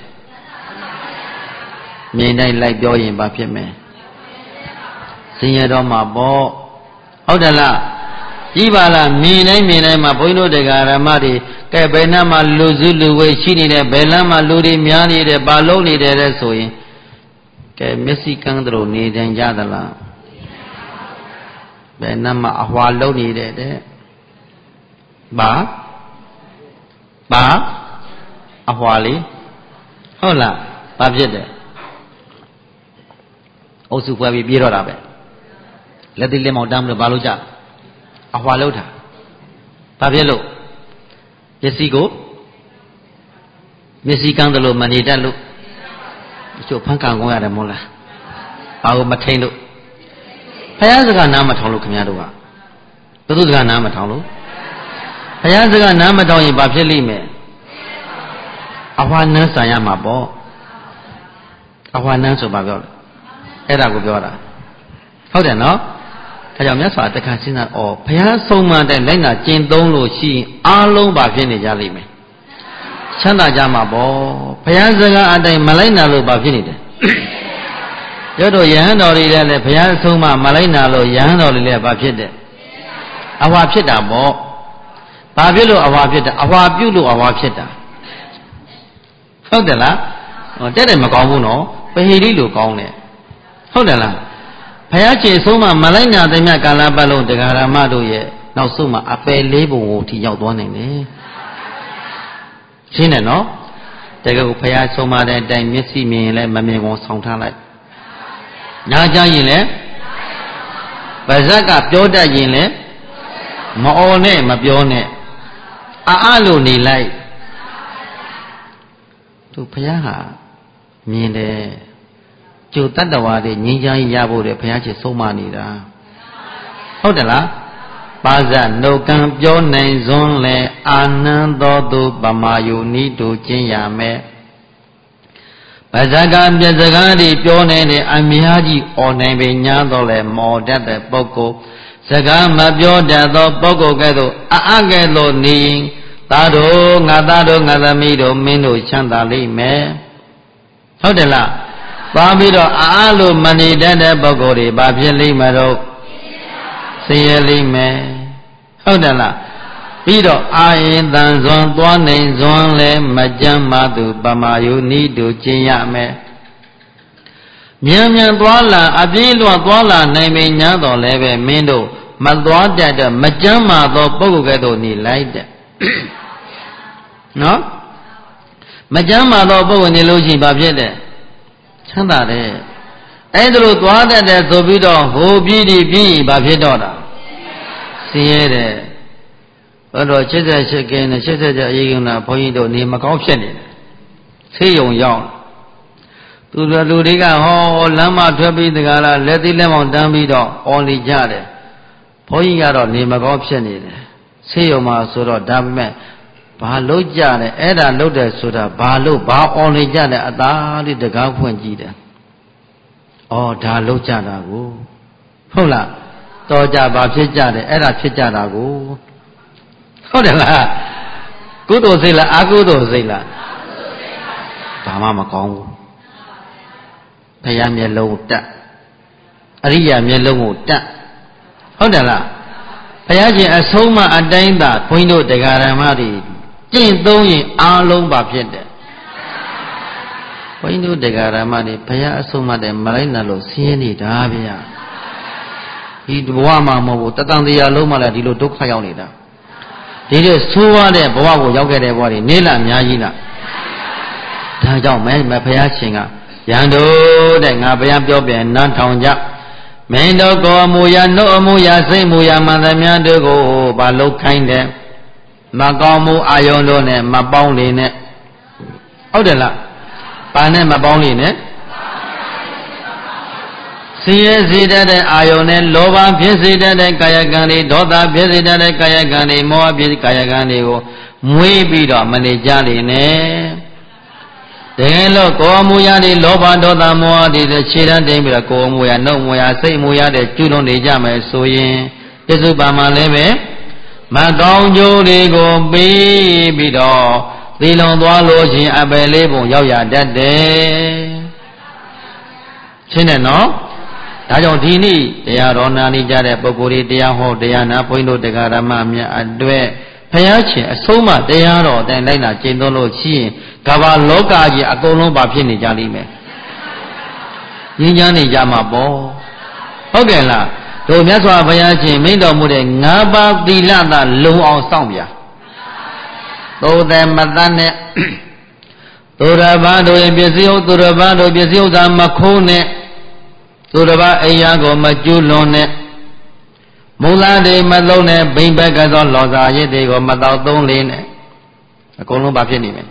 မြင်တိုင်းလိုက်ပြောရင်ဘာဖြစ်မယ်ဆင်းရဲတော့မှာပေါ့ဟုတ်တယ်လားကြည်ပါလားမြင်တိုင်းမြင်တိုင်းမှာဘုန်းကြီးတို့တရားဓမ္မတွေကဲဘယ်နှမှာလူစုလူဝေးရှိနေတယ်ဘယ်လမ်းမှာလူတွေများနေတယ်ဘာလုံးနေတယ်တဲ့ဆိုရင်ကဲမျက်စိကန်းတို့နေတိုင်းကြသလားဘယ်နှမှာအဟွာလုံးနေတယ်တဲ့ဘာဘာအဟွာလေးဟုတ်လားဘာဖြစ်တယ်အုပ်စုဖွဲ့ပြီးပြေးတော့တာပဲလက်သိလက်မောင်တမ်းမလို့ဘာလို့ကြအဟွာလုံးတာဘာဖြစ်လို့မျက်စိကိုမျက်စိကန်းတယ်လို့မနေတတ်လို့အချို့ဖန်ကန်ကုန်ရတယ်မဟုတ်လားဘာလို့မထိန်လို့ဘုရားစကားနားမထောင်လို့ခင်ဗျားတို့ကဘုသူစကားနားမထောင်လို့ဘုရားစကားနားမထောင်ရင်ဘာဖြစ်လိမ့်မယ်အဟွာနန်းဆံရမှာပေါ့အဟွာနန်းဆိုပါပြောတယ်အဲ့ဒါကိုပြောတာဟုတ်တယ်နော်ဒါကြောင့်မြတ်စွာတခါစဉ်းစားဩဘုရားဆုံးမတဲ့လိုက်နာကျင့်သုံးလို့ရှိရင်အားလုံးဘာဖြစ်နေကြလိမ့်မယ်ချမ်းသာကြမှာပေါ့ဘုရားစကားအတိုင်းမလိုက်နာလို့ဘာဖြစ်နေတယ်တို့တို့ယဟန်တော်တွေလည်းဘုရားဆုံးမမလိုက်နာလို့ယဟန်တော်တွေလည်းဘာဖြစ်တယ်အဝါဖြစ်တာပေါ့ဘာဖြစ်လို့အဝါဖြစ်တာအဝါပြုတ်လို့အဝါဖြစ်တာဟုတ်တယ်လားဟောတဲ့တယ်မကောင်းဘူးနော်ပဟိလိလို့ကောင်းတယ်ဟုတ်တယ်လားဘုရားခြေဆုံးမမလိုက်နာတဲ့မြတ်ကာလပတ်လုံးတရားဓမ္မတို့ရဲ့နောက်ဆုံးမှာအပယ်လေးပုံကိုထိရောက်သွားနိုင်တယ်ရှင်းတယ်နော်တကယ်ကိုဘုရားဆုံးမတဲ့အတိုင်းမျက်စိမြင်ရင်လည်းမမြင်ကုန်ဆောင်ထားလိုက်နားကြားရင်လည်းပါဇက်ကပြောတတ်ရင်လည်းမအော်နဲ့မပြောနဲ့အာအလို့နေလိုက်သူဘုရားဟာမြင်တယ်ကျိုတတ္တဝါတွေငြိမ်းချမ်းရဖို့တဲ့ဘုရားရှင်ဆုံးမနေတာဟုတ်တယ်လားပါဇက်နှုတ်ကံပြောနိုင်စွန်းလဲအာနန္တောသူပမာယုနိတို့ကျင့်ရမယ်ပါဇက်ကပြစကားတွေပြောနေတဲ့အများကြီးអော်နိုင်ပေညာတော့လဲမော်တတ်တဲ့ပုဂ္ဂိုလ်စကားမပြောတတ်သောပုဂ္ဂိုလ်ကဲ့သို့အအကဲ့သို့နေရင်သားတို့ငါသားတို့ငါသမီးတို့မင်းတို့ချမ်းသာလိမ့်မယ်ဟုတ်တယ်လားသွားပြီးတော့အားလို့မနေတတ်တဲ့ပုဂ္ဂိုလ်တွေဘာဖြစ်လိမ့်မလို့ဆင်းရဲလိမ့်မယ်ဟုတ်တယ်လားပြီးတော့အာရင်တန်စွမ်းသွားနိုင်စွမ်းလဲမကြမ်းမသူပမာယုနိတုကျင့်ရမယ်မြန်မြန်သွားလာအပြေးလွှတ်သွားလာနိုင်ပေညာတော်လဲပဲမင်းတို့မသွားတတ်တဲ့မကြမ်းမာသောပုဂ္ဂိုလ်ကဲ့သို့နေလိုက်တဲ့နော်မကြမ်းမာသောပုဂ္ဂိုလ်နေလို့ရှိဘာဖြစ်တဲ့ချမ်းသာတယ်အဲ့ဒါလိုသွားတတ်တယ်ဆိုပြီးတော့ဟိုပြည်ဒီပြည်ဘာဖြစ်တော့တာဆင်းရဲတယ်ဘယ်တော့၈၈ကင်းနဲ့၈၈ကျအရေးကင်းတာဘုန်းကြီးတို့နေမကောင်းဖြစ်နေတယ်ဆေးရုံရောက်သူတို့လူတွေကဟောလမ်းမထွက်ပြီးတကားလားလက်သေးလက်မောင်တန်းပြီးတော့အော်နေကြတယ်ဘုန်းကြီးကတော့နေမကောင်းဖြစ်နေတယ်ဆေးရုံမှာဆိုတော့ဒါပေမဲ့ဘာလို့ကြတယ်အဲ့ဒါလုပ်တယ်ဆိုတာဘာလို့ဘာအော်နေကြတယ်အသာလေးတကားဖွင့်ကြည့်တယ်ဩဒါလုပ်ကြတာကိုဟုတ်လားတော်ကြဘာဖြစ်ကြတယ်အဲ့ဒါဖြစ်ကြတာကိုဟုတ်တယ်လားကုသိုလ်စိတ်လားအကုသိုလ်စိတ်လားဘာမှမကောင်းဘူးဘုရားမျက်လုံးကိုတတ်အရိယာမျက်လုံးကိုတတ်ဟုတ်တယ်လားဘုရားရှင်အဆုံးမအတိုင်းသာဘုန်းကြီးတို့တရားဓမ္မတွေကျင့်သုံးရင်အားလုံးပါဖြစ်တယ်ဘုန်းကြီးတို့တရားဓမ္မတွေဘုရားအဆုံးမတဲ့မလိုက်နိုင်လို့ဆင်းရဲနေတာဗျာဒီဘဝမှာမဟုတ်ဘူးတတန်တရားလုံးမှလည်းဒီလိုဒုက္ခရောက်နေတာဒီလိုဆိုးရတဲ့ဘဝကိုရောက်ခဲ့တဲ့ဘဝတွေနေလားအများကြီးလားဒါကြောင့်မဲမဘုရားရှင်ကရန်တို့တဲ့ငါဘုရားပြောပြန်နန်းထောင်ကြမင်းတို့ကိုအမူအရာနှုတ်အမူအရာစိတ်မူအရာမှန်သမျှတို့ကိုဘာလို့ခိုင်းတယ်မကောင်းမှုအာယုံတို့နဲ့မပေါင်းလေနဲ့ဟုတ်တယ်လားဘာနဲ့မပေါင်းလေနဲ့ဆင်းရဲစေတတ်တဲ့အာယုံနဲ့လောဘဖြစ်စေတတ်တဲ့ကာယကံတွေဒေါသဖြစ်စေတတ်တဲ့ကာယကံတွေမောဟဖြစ်ကာယကံတွေကိုမွေးပြီးတော့မနေကြလေနဲ့တကယ်လို့ကိုယ်အမူအရာတွေလောဘဒေါသမောဟတွေခြေတန်းတင်ပြီးတော့ကိုယ်အမူအရာနှုတ်အမူအရာစိတ်အမူအရာတွေကျွလွန်နေကြမယ်ဆိုရင်ပစ္စုပန်မှာလည်းပဲမကောင်းကျိုးတွေကိုပေးပြီးတော့သီလွန်သွားလို့ရှိရင်အပယ်လေးပုံရောက်ရတတ်တယ်ရှင်းတယ်နော်ဒါကြောင့်ဒီနေ့တရားတော်နာနေကြတဲ့ပုဂ္ဂိုလ်တွေတရားဟောတရားနာဘုန်းကြီးတို့တရားဓမ္မများအတွက်ဘုရားရှင်အဆုံးမတရားတော်အတိုင်းလိုက်နာကျင့်သုံးလို့ရှိရင်ကမ္ဘာလောကကြီးအကုန်လုံးပါဖြစ်နေကြလိမ့်မယ်ငြင်းချမ်းနေကြမှာပေါ့ဟုတ်ကဲ့လားတို့မြတ်စွာဘုရားရှင်မိန့်တော်မူတဲ့ငါးပါးသီလသာလုံအောင်စောင့်ပြသို့တဲ့မတတ်နဲ့သူရဘာတို့ရဲ့ပစ္စည်းဥသူရဘာတို့ပစ္စည်းဥစ္စာမခိုးနဲ့သူတစ်ပါးအိယာကိုမကျူးလွန်နဲ့မူလာတွေမသုံးနဲ့ဘိမ့်ဘက်ကသောလောစာရစ်တွေကိုမတော့သုံးလေးနဲ့အကုန်လုံးပါဖြစ်နေမယ်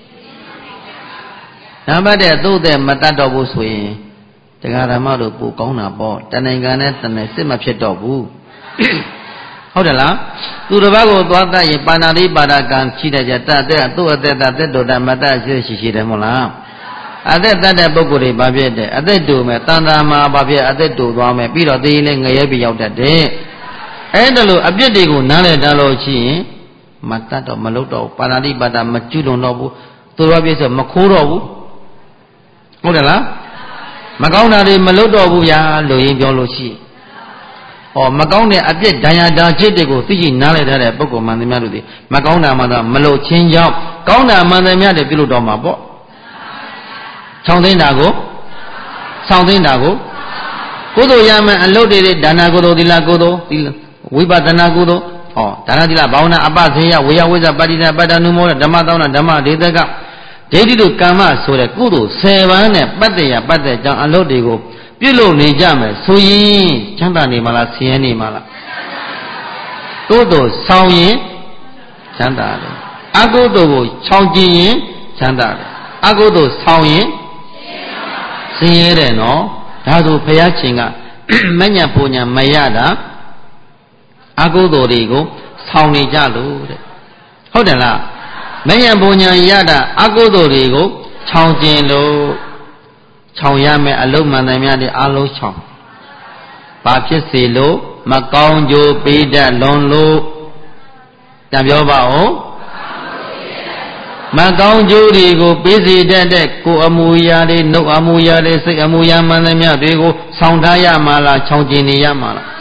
နံပါတ်တဲ့သို့တဲ့မတတ်တော့ဘူးဆိုရင်တရားဓမ္မတို့ပိုကောင်းတာပေါ့တဏှင်ကံနဲ့တဏှင်စစ်မဖြစ်တော့ဘူးဟုတ်တယ်လားသူတစ်ပါးကိုသွားတတ်ရင်ပါဏာတိပါဒကံရှိတဲ့ကြတတ်တဲ့သူ့အသက်တာသက်တော်တာမတတ်ရှိရှိရှိတယ်မဟုတ်လားအသက်တတ်တဲ့ပုဂ္ဂိုလ်တွေဘာဖြစ်တယ်အသက်တူမယ်တန်တာမှာဘာဖြစ်အသက်တူသွားမယ်ပြီးတော့သေရင်လည်းငရဲပြီးရောက်တတ်တယ်အဲ့ဒါလို့အပြစ်တွေကိုနားလည်တတ်လို့ရှိရင်မတတ်တော့မလုပ်တော့ပါဏာတိပါဒမကျุလွန်တော့ဘူးသူတော်ပြည့်ဆိုမခိုးတော့ဘူးဟုတ်တယ်လားမကောင်းတာတွေမလုပ်တော့ဘူးဗျာလို့ရင်ပြောလို့ရှိဩမကောင်းတဲ့အပြစ်ဒဏ်ရာဒဏ်ချစ်တွေကိုသိရှိနားလည်ထားတဲ့ပုဂ္ဂိုလ်မှန်သမျှတို့ဒီမကောင်းတာမှသာမလုပ်ချင်းကြောင့်ကောင်းတာမှန်သမျှတွေပြုလုပ်တော့မှာပေါ့ချောင်းသိမ်းတာကိုဆောင်းသိမ်းတာကိုကုသိုလ်ရမယ်အလုပ်တွေဒါနကုသိုလ်သီလကုသိုလ်ဝိပဿနာကုသိုလ်ဩဒါနသီလဘာဝနာအပစေယဝေယဝိဇ္ဇပတ္တိနာပတ္တနုမောဓမ္မသောနာဓမ္မဒေသကဒိဋ္ဌိတို့ကမ္မဆိုတဲ့ကုသိုလ်ဆယ်ပါးနဲ့ပတ်သက်ရပတ်သက်ကြောင်းအလုပ်တွေကိုပြုလုပ်နေကြမယ်ဆိုရင်ချမ်းသာနေမှာလားဆင်းရဲနေမှာလားကုသိုလ်ဆောင်ရင်ချမ်းသာတယ်အကုသိုလ်ကိုချောင်ကျင်ရင်ချမ်းသာတယ်အကုသိုလ်ဆောင်ရင်ဆင်းရဲတယ်နော်ဒါဆိုဘုရားရှင်ကမညံပူညာမရတာအကုသိုလ်တွေကိုဆောင်နေကြလို့တဲ့ဟုတ်တယ်လားမညံပူညာရတာအကုသိုလ်တွေကိုချောင်ကျင်လို့ချောင်ရမယ်အလုံးမှန်တယ်များဒီအလုံးချောင်ဘာဖြစ်စေလို့မကောင်းကြိုးပေးတတ်လွန်လို့တံပြောပါဦးမကောင်းကျိုးတွေကိုပေးစေတတ်တဲ့ကိုယ်အမူအရာတွေနှုတ်အမူအရာတွေစိတ်အမူအရာမှန်သမျှတွေကိုဆောင်ထားရမှာလားချောင်ကျင်နေရမှာလား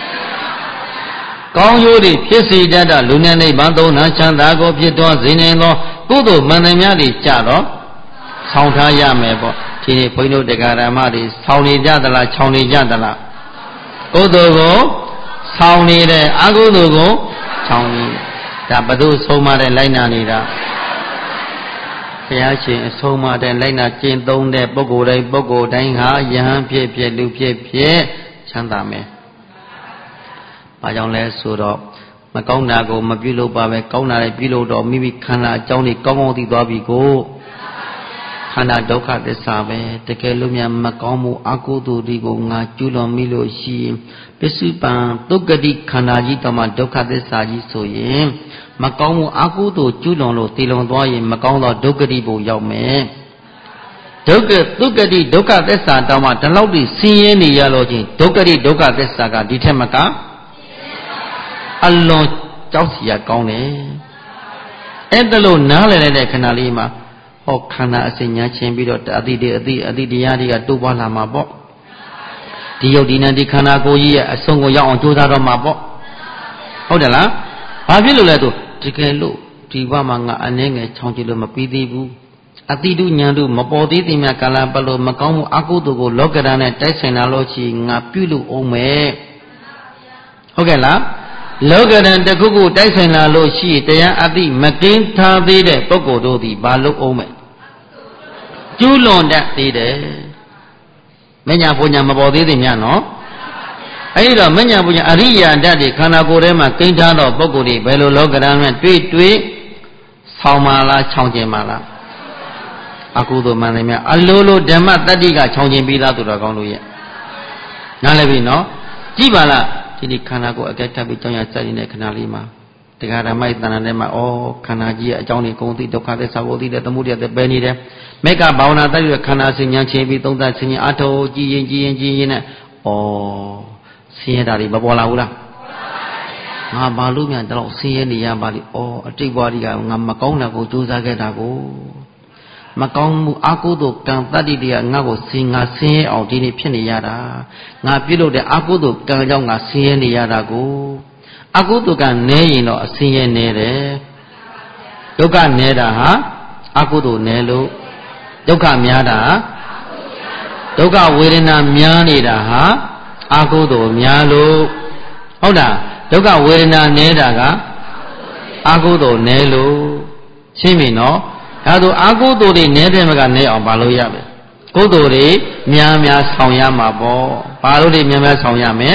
ကောင်းကျိုးတွေဖြစ်စေတတ်တာလူနဲ့နိဗ္ဗာန်သုံးနာချမ်းသာကိုဖြစ်တော်စေနိုင်သောကုသိုလ်မှန်သမျှတွေကြတော့ဆောင်ထားရမယ်ပေါ့ဒီနေ့ဘုန်းကြီးတို့တရားဓမ္မတွေဆောင်နေကြသလားချောင်နေကြသလားကုသိုလ်ကိုဆောင်နေတယ်အကုသိုလ်ကိုချောင်နေဒါဘု து ဆုံးမတဲ့လိုက်နာနေတာဘုရားရှင်အဆုံးအမတဲ့လိုက်နာကျင့်သုံးတဲ့ပုဂ္ဂိုလ်တိုင်းပုဂ္ဂိုလ်တိုင်းဟာယဟန်ဖြစ်ဖြစ်လူဖြစ်ဖြစ်ချမ်းသာမယ်။ဘာကြောင့်လဲဆိုတော့မကောင်းတာကိုမပြုလုပ်ပါပဲကောင်းတာတွေပြုလုပ်တော့မိမိခန္ဓာအကြောင်းတွေကောင်းကောင်းသိသွားပြီကိုခန္ဓာဒုက္ခသစ္စာပဲတကယ်လို့များမကောင်းမှုအကုသိုလ်တွေကိုငါကျူးလွန်မိလို့ရှိရင်ပစ္စုပန်သုက္ကတိခန္ဓာကြီးတော်မှာဒုက္ခသစ္စာကြီးဆိုရင်မကောင်းမှုအကုသိုလ်ကျူးလွန်လို့တည်လွန်သွားရင်မကောင်းသောဒုက္ခတိဘုံရောက်မယ်ဒုက္ခသုက္ကတိဒုက္ခသစ္စာတောင်မှဒီလောက်ထိဆင်းရဲနေရလို့ချင်းဒုက္ခတိဒုက္ခသစ္စာကဒီထက်မကအလွန်ကြောက်စရာကောင်းတယ်အဲ့ဒါလို့နားလည်လိုက်တဲ့ခဏလေးမှာဟောခန္ဓာအစဉ်ညာချင်းပြီးတော့အတိတေအတိအတိတရားတွေကတိုးပွားလာမှာပေါ့ဒီယုတ်ဒီနံဒီခန္ဓာကိုယ်ကြီးရဲ့အဆုံးကိုရောက်အောင်ကြိုးစားတော့မှာပေါ့ဟုတ်တယ်လားဘာဖြစ်လို့လဲဆိုဒီကဲလို့ဒီဘမှာငါအနေငယ်ချောင်းကြည့်လို့မပြီးသေးဘူးအတိတုညာတုမပေါ်သေးသည်များကာလပတ်လို့မကောင်းမှုအကုသိုလ်ကိုလောကဓာတ်နဲ့တိုက်ဆိုင်လာလို့ရှိငါပြုလို့အောင်မယ်ဟုတ်ကဲ့လားလောကဓာတ်တစ်ခုခုတိုက်ဆိုင်လာလို့ရှိတရားအတိမကင်းထားသေးတဲ့ပုဂ္ဂိုလ်တို့သည်ဘာလို့အောင်မယ်ကျူးလွန်တတ်သေးတယ်မညာပူညာမပေါ်သေးသည်များနော်အဲ့တော့မညာပူညာအရိယာဓာတ်တွေခန္ဓာကိုယ်ထဲမှာကိန်းထားတော့ပုဂ္ဂိုလ်တွေဘယ်လိုလောကဓာတ်နဲ့တွေ့တွေ့ဆောင်းပါလားချောင်းကျင်ပါလားအကုသိုလ်မှန်တယ်များအလိုလိုဓမ္မတတ္တိကချောင်းကျင်ပြီးသားသူတော်ကောင်းလို့ရဲ့နားလည်ပြီနော်ကြည့်ပါလားဒီဒီခန္ဓာကိုယ်အကဲခတ်ပြီးကြောင်းရစက်နေတဲ့ခဏလေးမှာတရားဓမ္မရဲ့တဏ္ဍာထဲမှာဩခန္ဓာကြီးရဲ့အကြောင်းတွေကုန်သိဒုက္ခသစ္စာကိုသိတယ်သမုဒယတဲ့ပဲနေတယ်မေကဘာဝနာတိုက်ရခန္ဓာစဉ်ညာချင်းပြီးသုံးသပ်စဉ်ညာအထောကြည်ရင်ကြည်ရင်ကြည်ရင်နဲ့ဩဆင်းရဲတာတွေမပေါ်လာဘူးလားငါဘာလို့များတော့ဆင်းရဲနေရပါလိဩအတိတ်ဘဝတွေကငါမကောင်းတာကိုကြိုးစားခဲ့တာကိုမကောင်းမှုအကုသိုလ်ကံတတ္တိတွေကငါ့ကိုဆင်းငါဆင်းရဲအောင်ဒီနေ့ဖြစ်နေရတာငါပြုလုပ်တဲ့အကုသိုလ်ကံကြောင့်ငါဆင်းရဲနေရတာကိုအကုသိုလ်ကနဲရင်တော့အဆင်းရဲနေတယ်ဒုက္ခနေတာဟာအကုသိုလ်နဲလို့ဒုက္ခများတာဒုက္ခဝေဒနာများနေတာဟာအကုသိုလ်များလို့ဟုတ်လားဒုက္ခဝေဒနာနေတာကအကုသိုလ်နဲလို့ရှင်းပြီနော်ဒါဆိုအကုသိုလ်တွေနေတဲ့မကနေအောင်မလုပ်ရပဲကုသိုလ်တွေများများဆောင်ရမှာပေါ့ဘာလို့တွေများများဆောင်ရမလဲ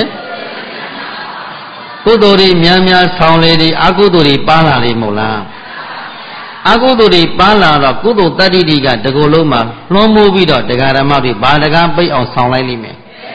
ကုသိုလ်တွေများများဆောင်လေဒီအကုသိုလ်တွေပါလာလေမဟုတ်လားအကုသိုလ်တွေပါလာတော့ကုသိုလ်တတ္တိကတကူလုံးမှာလွှမ်းမိုးပြီးတော့တရားဓမ္မတွေဘာတကားပိတ်အောင်ဆောင်လိုက်လိမ့်မယ်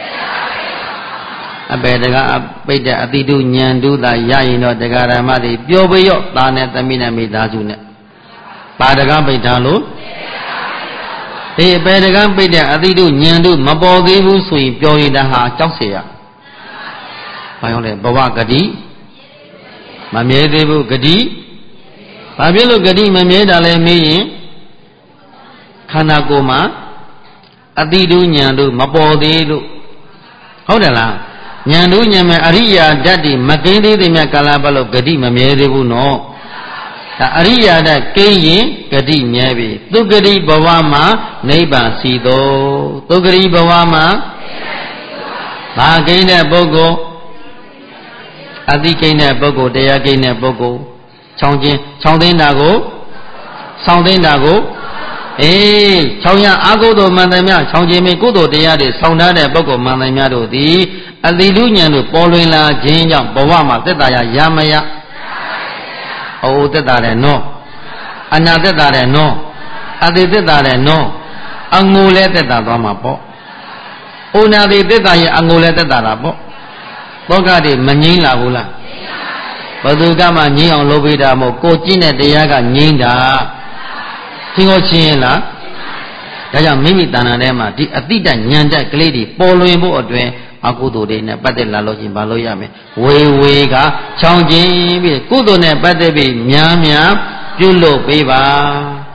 အပေတကားပိတ်တဲ့အတိတုဉာဏ်တုသာရရင်တော့တရားဓမ္မတွေပျော်ပျော့သားနဲ့သမီးနဲ့မိသားစုနဲ့ဘာတကားပိတ်ထားလို့ဒီအပေတကားပိတ်တဲ့အတိတုဉာဏ်တုမပေါ်သေးဘူးဆိုရင်ပျော်နေတာဟာကြောက်เสียဘာကြောင့်လဲဘဝဂတိမမြဲသေးဘူးဂတိဘာဖြစ်လို့ဂတိမမြဲတာလဲမေးရင်ခန္ဓာကိုယ်မှာအတိတုဉာဏ်တို့မပေါ်သေးလို့ဟုတ်တယ်လားဉာဏ်တို့ဉာဏ်မဲ့အရိယာဓာတ်တွေမကင်းသေးတဲ့မြတ်ကာလပတ်လို့ဂတိမမြဲသေးဘူးနော်ဒါအရိယာဓာတ်ကင်းရင်ဂတိမြဲပြီသူဂတိဘဝမှာနိဗ္ဗာန်စီသောသူဂတိဘဝမှာဘာကင်းတဲ့ပုဂ္ဂိုလ်အတိကိန်းတဲ့ပုဂ္ဂိုလ်တရားကိန်းတဲ့ပုဂ္ဂိုလ်ချောင်းချင်းချောင်းသိန်းတာကိုဆောင်းသိန်းတာကိုအေးချောင်းရအာကုသိုလ်မှန်တယ်များချောင်းချင်းမင်းကုသိုလ်တရားတွေဆောင်းထားတဲ့ပုဂ္ဂိုလ်မှန်တယ်များတို့သည်အတိလူဉဏ်တို့ပေါ်လွင်လာခြင်းကြောင့်ဘဝမှာသက်သာရရမရအိုးသက်သာတယ်နော်အနာသက်သာတယ်နော်အတိသက်သာတယ်နော်အငိုလည်းသက်သာသွားမှာပေါ့အိုနာတိသက်သာရင်အငိုလည်းသက်သာတာပေါ့ဘောကတွေမငြိမ့်လာဘူးလားဘယ်သူကမှငြိမ့်အောင်လုပ်ပေးတာမဟုတ်ကိုကြည့်တဲ့တရားကငြိမ့်တာသင်္ကိုချင်းရင်လားဒါကြောင့်မိမိတဏ္ဍာထဲမှာဒီအတိတဉာဏ်တက်ကလေးတွေပေါ်လွင်ဖို့အတွင်အကုသိုလ်တွေနဲ့ပတ်သက်လာလို့ချင်းမလုပ်ရမယ်ဝေဝေကချောင်းချင်းပြီးကုသိုလ်နဲ့ပတ်သက်ပြီးများများပြုလုပ်ပေးပါ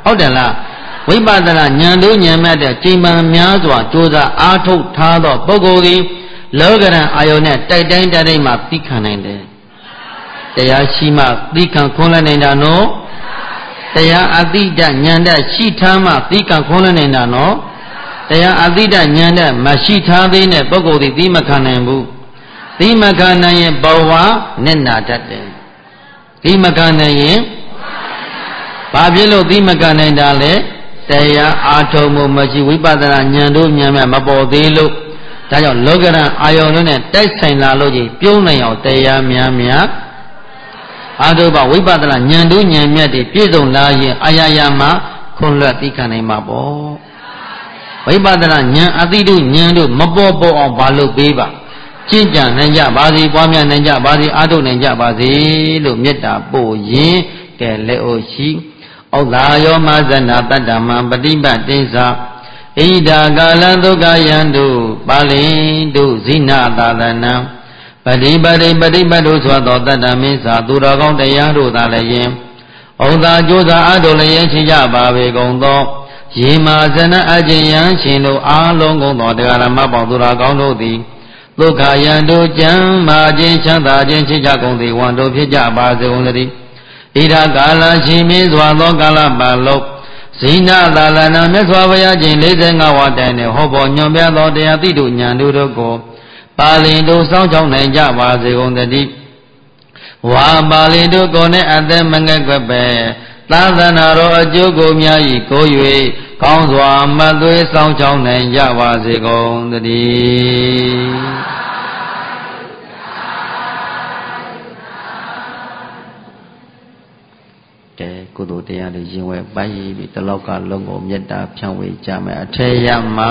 ဟုတ်တယ်လားဝိပဿနာဉာဏ်တို့ဉာဏ်မြတ်တဲ့ချိန်မှန်များစွာကြိုးစားအားထုတ်ထားသောပုဂ္ဂိုလ်သည်လောကရန်အာယုန်နဲ့တိုက်တိုင်းတိုက်တိုင်းမှာသိခံနိုင်တယ်တရားရှိမှသိခံခွန်းလနိုင်တာနော်တရားအတိဒဉာဏ်တဲ့ရှိထားမှသိခံခွန်းလနိုင်တာနော်တရားအတိဒဉာဏ်တဲ့မရှိထားသေးတဲ့ပုဂ္ဂိုလ်သည်သိမခံနိုင်ဘူးသိမခံနိုင်ရင်ဘဝနဲ့နာတတ်တယ်သိမခံနိုင်ရင်ဘာဖြစ်လို့သိမခံနိုင်တာလဲတရားအားထုတ်မှုမရှိဝိပဿနာဉာဏ်တို့ဉာဏ်မဲ့မပေါ်သေးလို့ဒါကြောင့်လောကရန်အာယုန်တို့နဲ့တိုက်ဆိုင်လာလို့ကြီးပြုံးနိုင်အောင်တရားများများအားထုတ်ပါဝိပဿနာဉာဏ်တို့ဉာဏ်မြတ်တွေပြည့်စုံလာရင်အာရယာမှာခွန်လွတ်သိခံနိုင်မှာပေါ့ဝိပဿနာဉာဏ်အတိတို့ဉာဏ်တို့မပေါ်ပေါ်အောင်ဘာလို့ပေးပါကျင့်ကြံနိုင်ကြပါစေပွားများနိုင်ကြပါစေအားထုတ်နိုင်ကြပါစေလို့မေတ္တာပို့ရင်ကဲလက်အိုရှိဩသာယောမဇဏတတ္တမံပฏิပတ်တိသဣဒာကာလဒုက္ခယံတုပါဠိတုဇိနသာသနံပฏิပတိပฏิပတ်တို့ဆိုသောတတ္တမင်းစာသူတော်ကောင်းတရားတို့သာလည်းယင်ဩသာကြိုးစားအားထုတ်လျက်ရှိကြပါပေကုန်သောယေမာဇဏအကျဉ်ယံရှင်တို့အားလုံးကုန်သောတရားဓမ္မပေါင်းသူတော်ကောင်းတို့သည်ဒုက္ခယံတို့ကျမ်းမာခြင်းချမ်းသာခြင်းရှိကြကုန်သည်ဝန်တို့ဖြစ်ကြပါစေကုန်သတည်းဣဒာကာလရှိမင်းစွာသောကာလပတ်လုံးဇိနသာလနာမြတ်စွာဘုရားရှင်၄၅ဝါတိုင်နှင့်ဟောပေါ်ညွှန်ပြသောတရားသိတို့ဉာဏ်တို့ကိုပါဠိတို့စောင့်ချောက်နိုင်ကြပါစေကုန်သတည်းဝါပါဠိတို့ကိုနဲ့အသက်မငဲ့ကွက်ပဲသာသနာတော်အကျိုးကိုများ၏ကို၍ကောင်းစွာမှတ်သွေးစောင့်ချောက်နိုင်ကြပါစေကုန်သတည်းကုသိုလ်တရားတွေရင်ဝဲပိုက်ပြီးတလောက်ကလုံးကိုမေတ္တာဖြန့်ဝေကြမယ်အထေယမ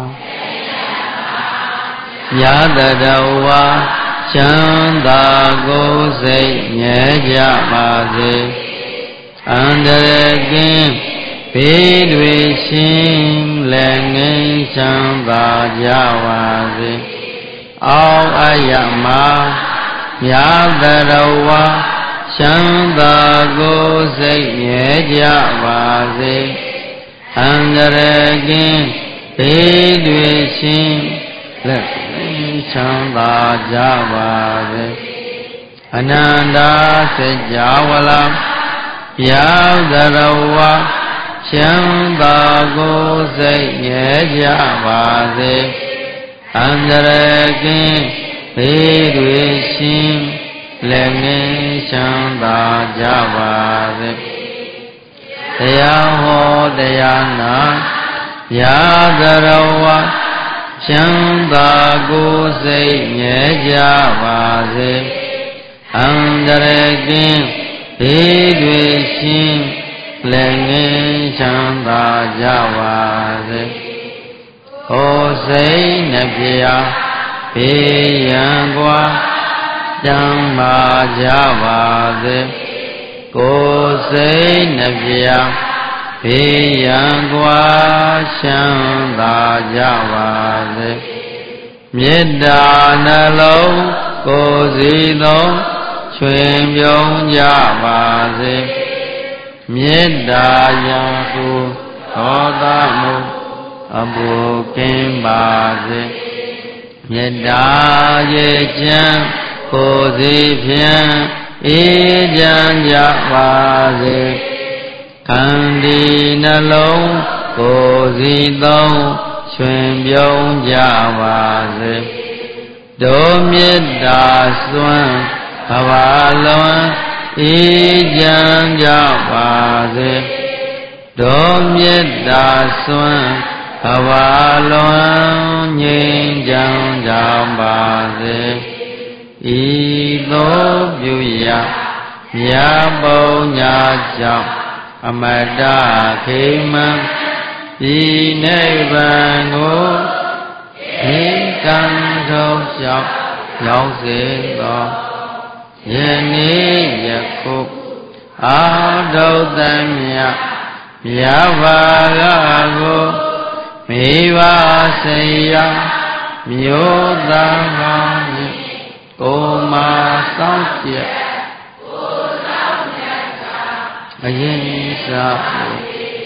ညာတတဝါချမ်းသာကိုယ်စိတ်မြဲကြပါစေအန္တရာယ်ကင်းဘေးတွေရှင်းလည်းငြိမ်းချမ်းသာကြပါစေအောက်အယမညာတတဝါချမ်းသာကိုယ်စိတ်မြဲကြပါစေအန္တရာယ်ကင်းဘေးတွေရှင်းလက်ချမ်းသာကြပါစေအနန္တစัจ java လာယသရဝချမ်းသာကိုယ်စိတ်မြဲကြပါစေအန္တရာယ်ကင်းဘေးတွေရှင်းလည်းငြိမ်းချမ်းသာကြပါစေတရားဟောတရားနာယာသရဝချမ်းသာကိုယ်စိတ်မြဲကြပါစေအန္တရာယ်ကင်းဘေးတွေရှင်းလည်းငြိမ်းချမ်းသာကြပါစေကိုယ်စိတ်နှပြဘေးရန်ကွာကျမ်းမာကြပါစေကိုယ်စိတ်နှပြဘေးရန်ကွာချမ်းသာကြပါစေမေတ္တာနှလုံးကိုယ်စီလုံးချွင်ပြုံးကြပါစေမေတ္တာရာဟုဒေါသမုအပူကင်းပါစေမေတ္တာရဲ့ချမ်းကိုယ်စီဖြင့်အေးချမ်းကြပါစေခန္တီနှလုံးကိုယ်စီသုံးချွင်ပြုံးကြပါစေဒုမေတ္တာစွမ်းဘဝလုံးအေးချမ်းကြပါစေဒုမေတ္တာစွမ်းဘဝလုံးငြိမ်းချမ်းကြပါစေဤသို့ပြုရာမြတ်ပုံညာကြောင့်အမတခေမံဤနိဗ္ဗာန်ကိုဤကံဆုံးကြောင့်ရောက်စေသောယနေ့ယခုအာထုတံမြတ်မြတ်ဘာဂကိုမိဘဆေယမြို့သားကောင်းကိုမာစောင့်ကြအရင်စား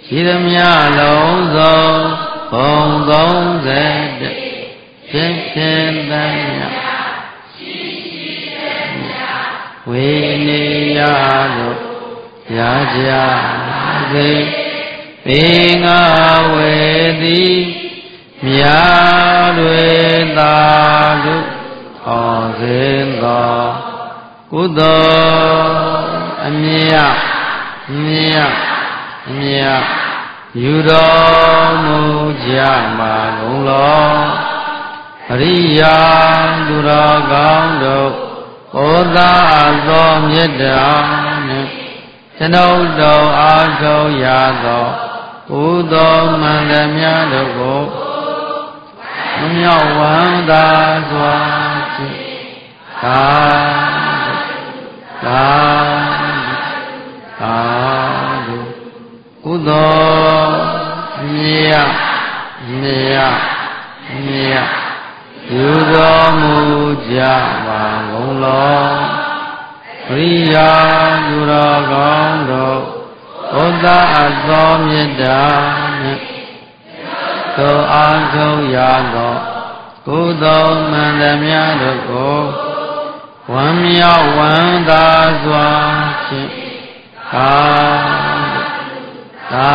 ဤသမျှလုံးစုံဘုံသုံးဆယ်ဖြစ်ဖြစ်သမျှဝိနိယတို့ရကြစေပေငါဝေသည်မြာတွေသာလူဟောစဉ်သောကုသိုလ်အမြတ်မြတ်မြတ်ယူတော်မူကြပါကုန်လောအရိယာသူတော်ကောင်းတို့ဘုရားသောမေတ္တာနှင့်ကျွန်ုပ်တို့အားထုတ်ရသောဥသောမန္တမြတ်တို့ကိုမမြောက်ဝမ်းသာစွာဖြင့်သာသာသာကုသိုလ်မြတ်မြတ်မြတ်ယူတော်မူကြပါကုန်လောပရိယာသူတော်ကောင်းတို့ဘုရားသောမေတ္တာနှင့်သောအားထုတ်ရသောကုသိုလ်မှန်သမျှတို့ကိုဝမ်းမြောက်ဝမ်းသာစွာဖြင့်သာသာ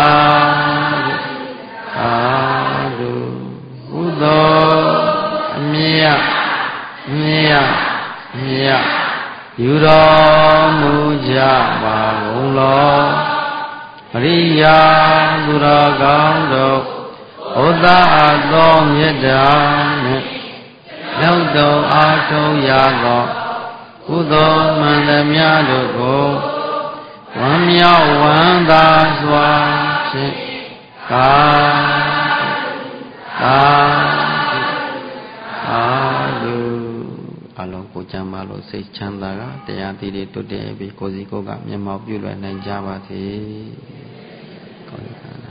သာကုသိုလ်အမြတ်မြတ်မြတ်ယူတော်မူကြပါကုန်လောပရိယာသူတော်ကောင်းတို့ဘုရားသောမေတ္တာနှင့်နောက်တော်အားထုတ်ရသောကုသိုလ်မှန်သမျှတို့ကိုဝမ်းမြောက်ဝမ်းသာစွာဖြင့်သာသာသာလူအလုံးကိုကြံပါလို့စိတ်ချမ်းသာကတရားသီးတွေတွတ်တဲ့ပြီးကိုယ်စီကိုယ်ကမျက်မှောက်ပြုလွယ်နိုင်ကြပါစေ။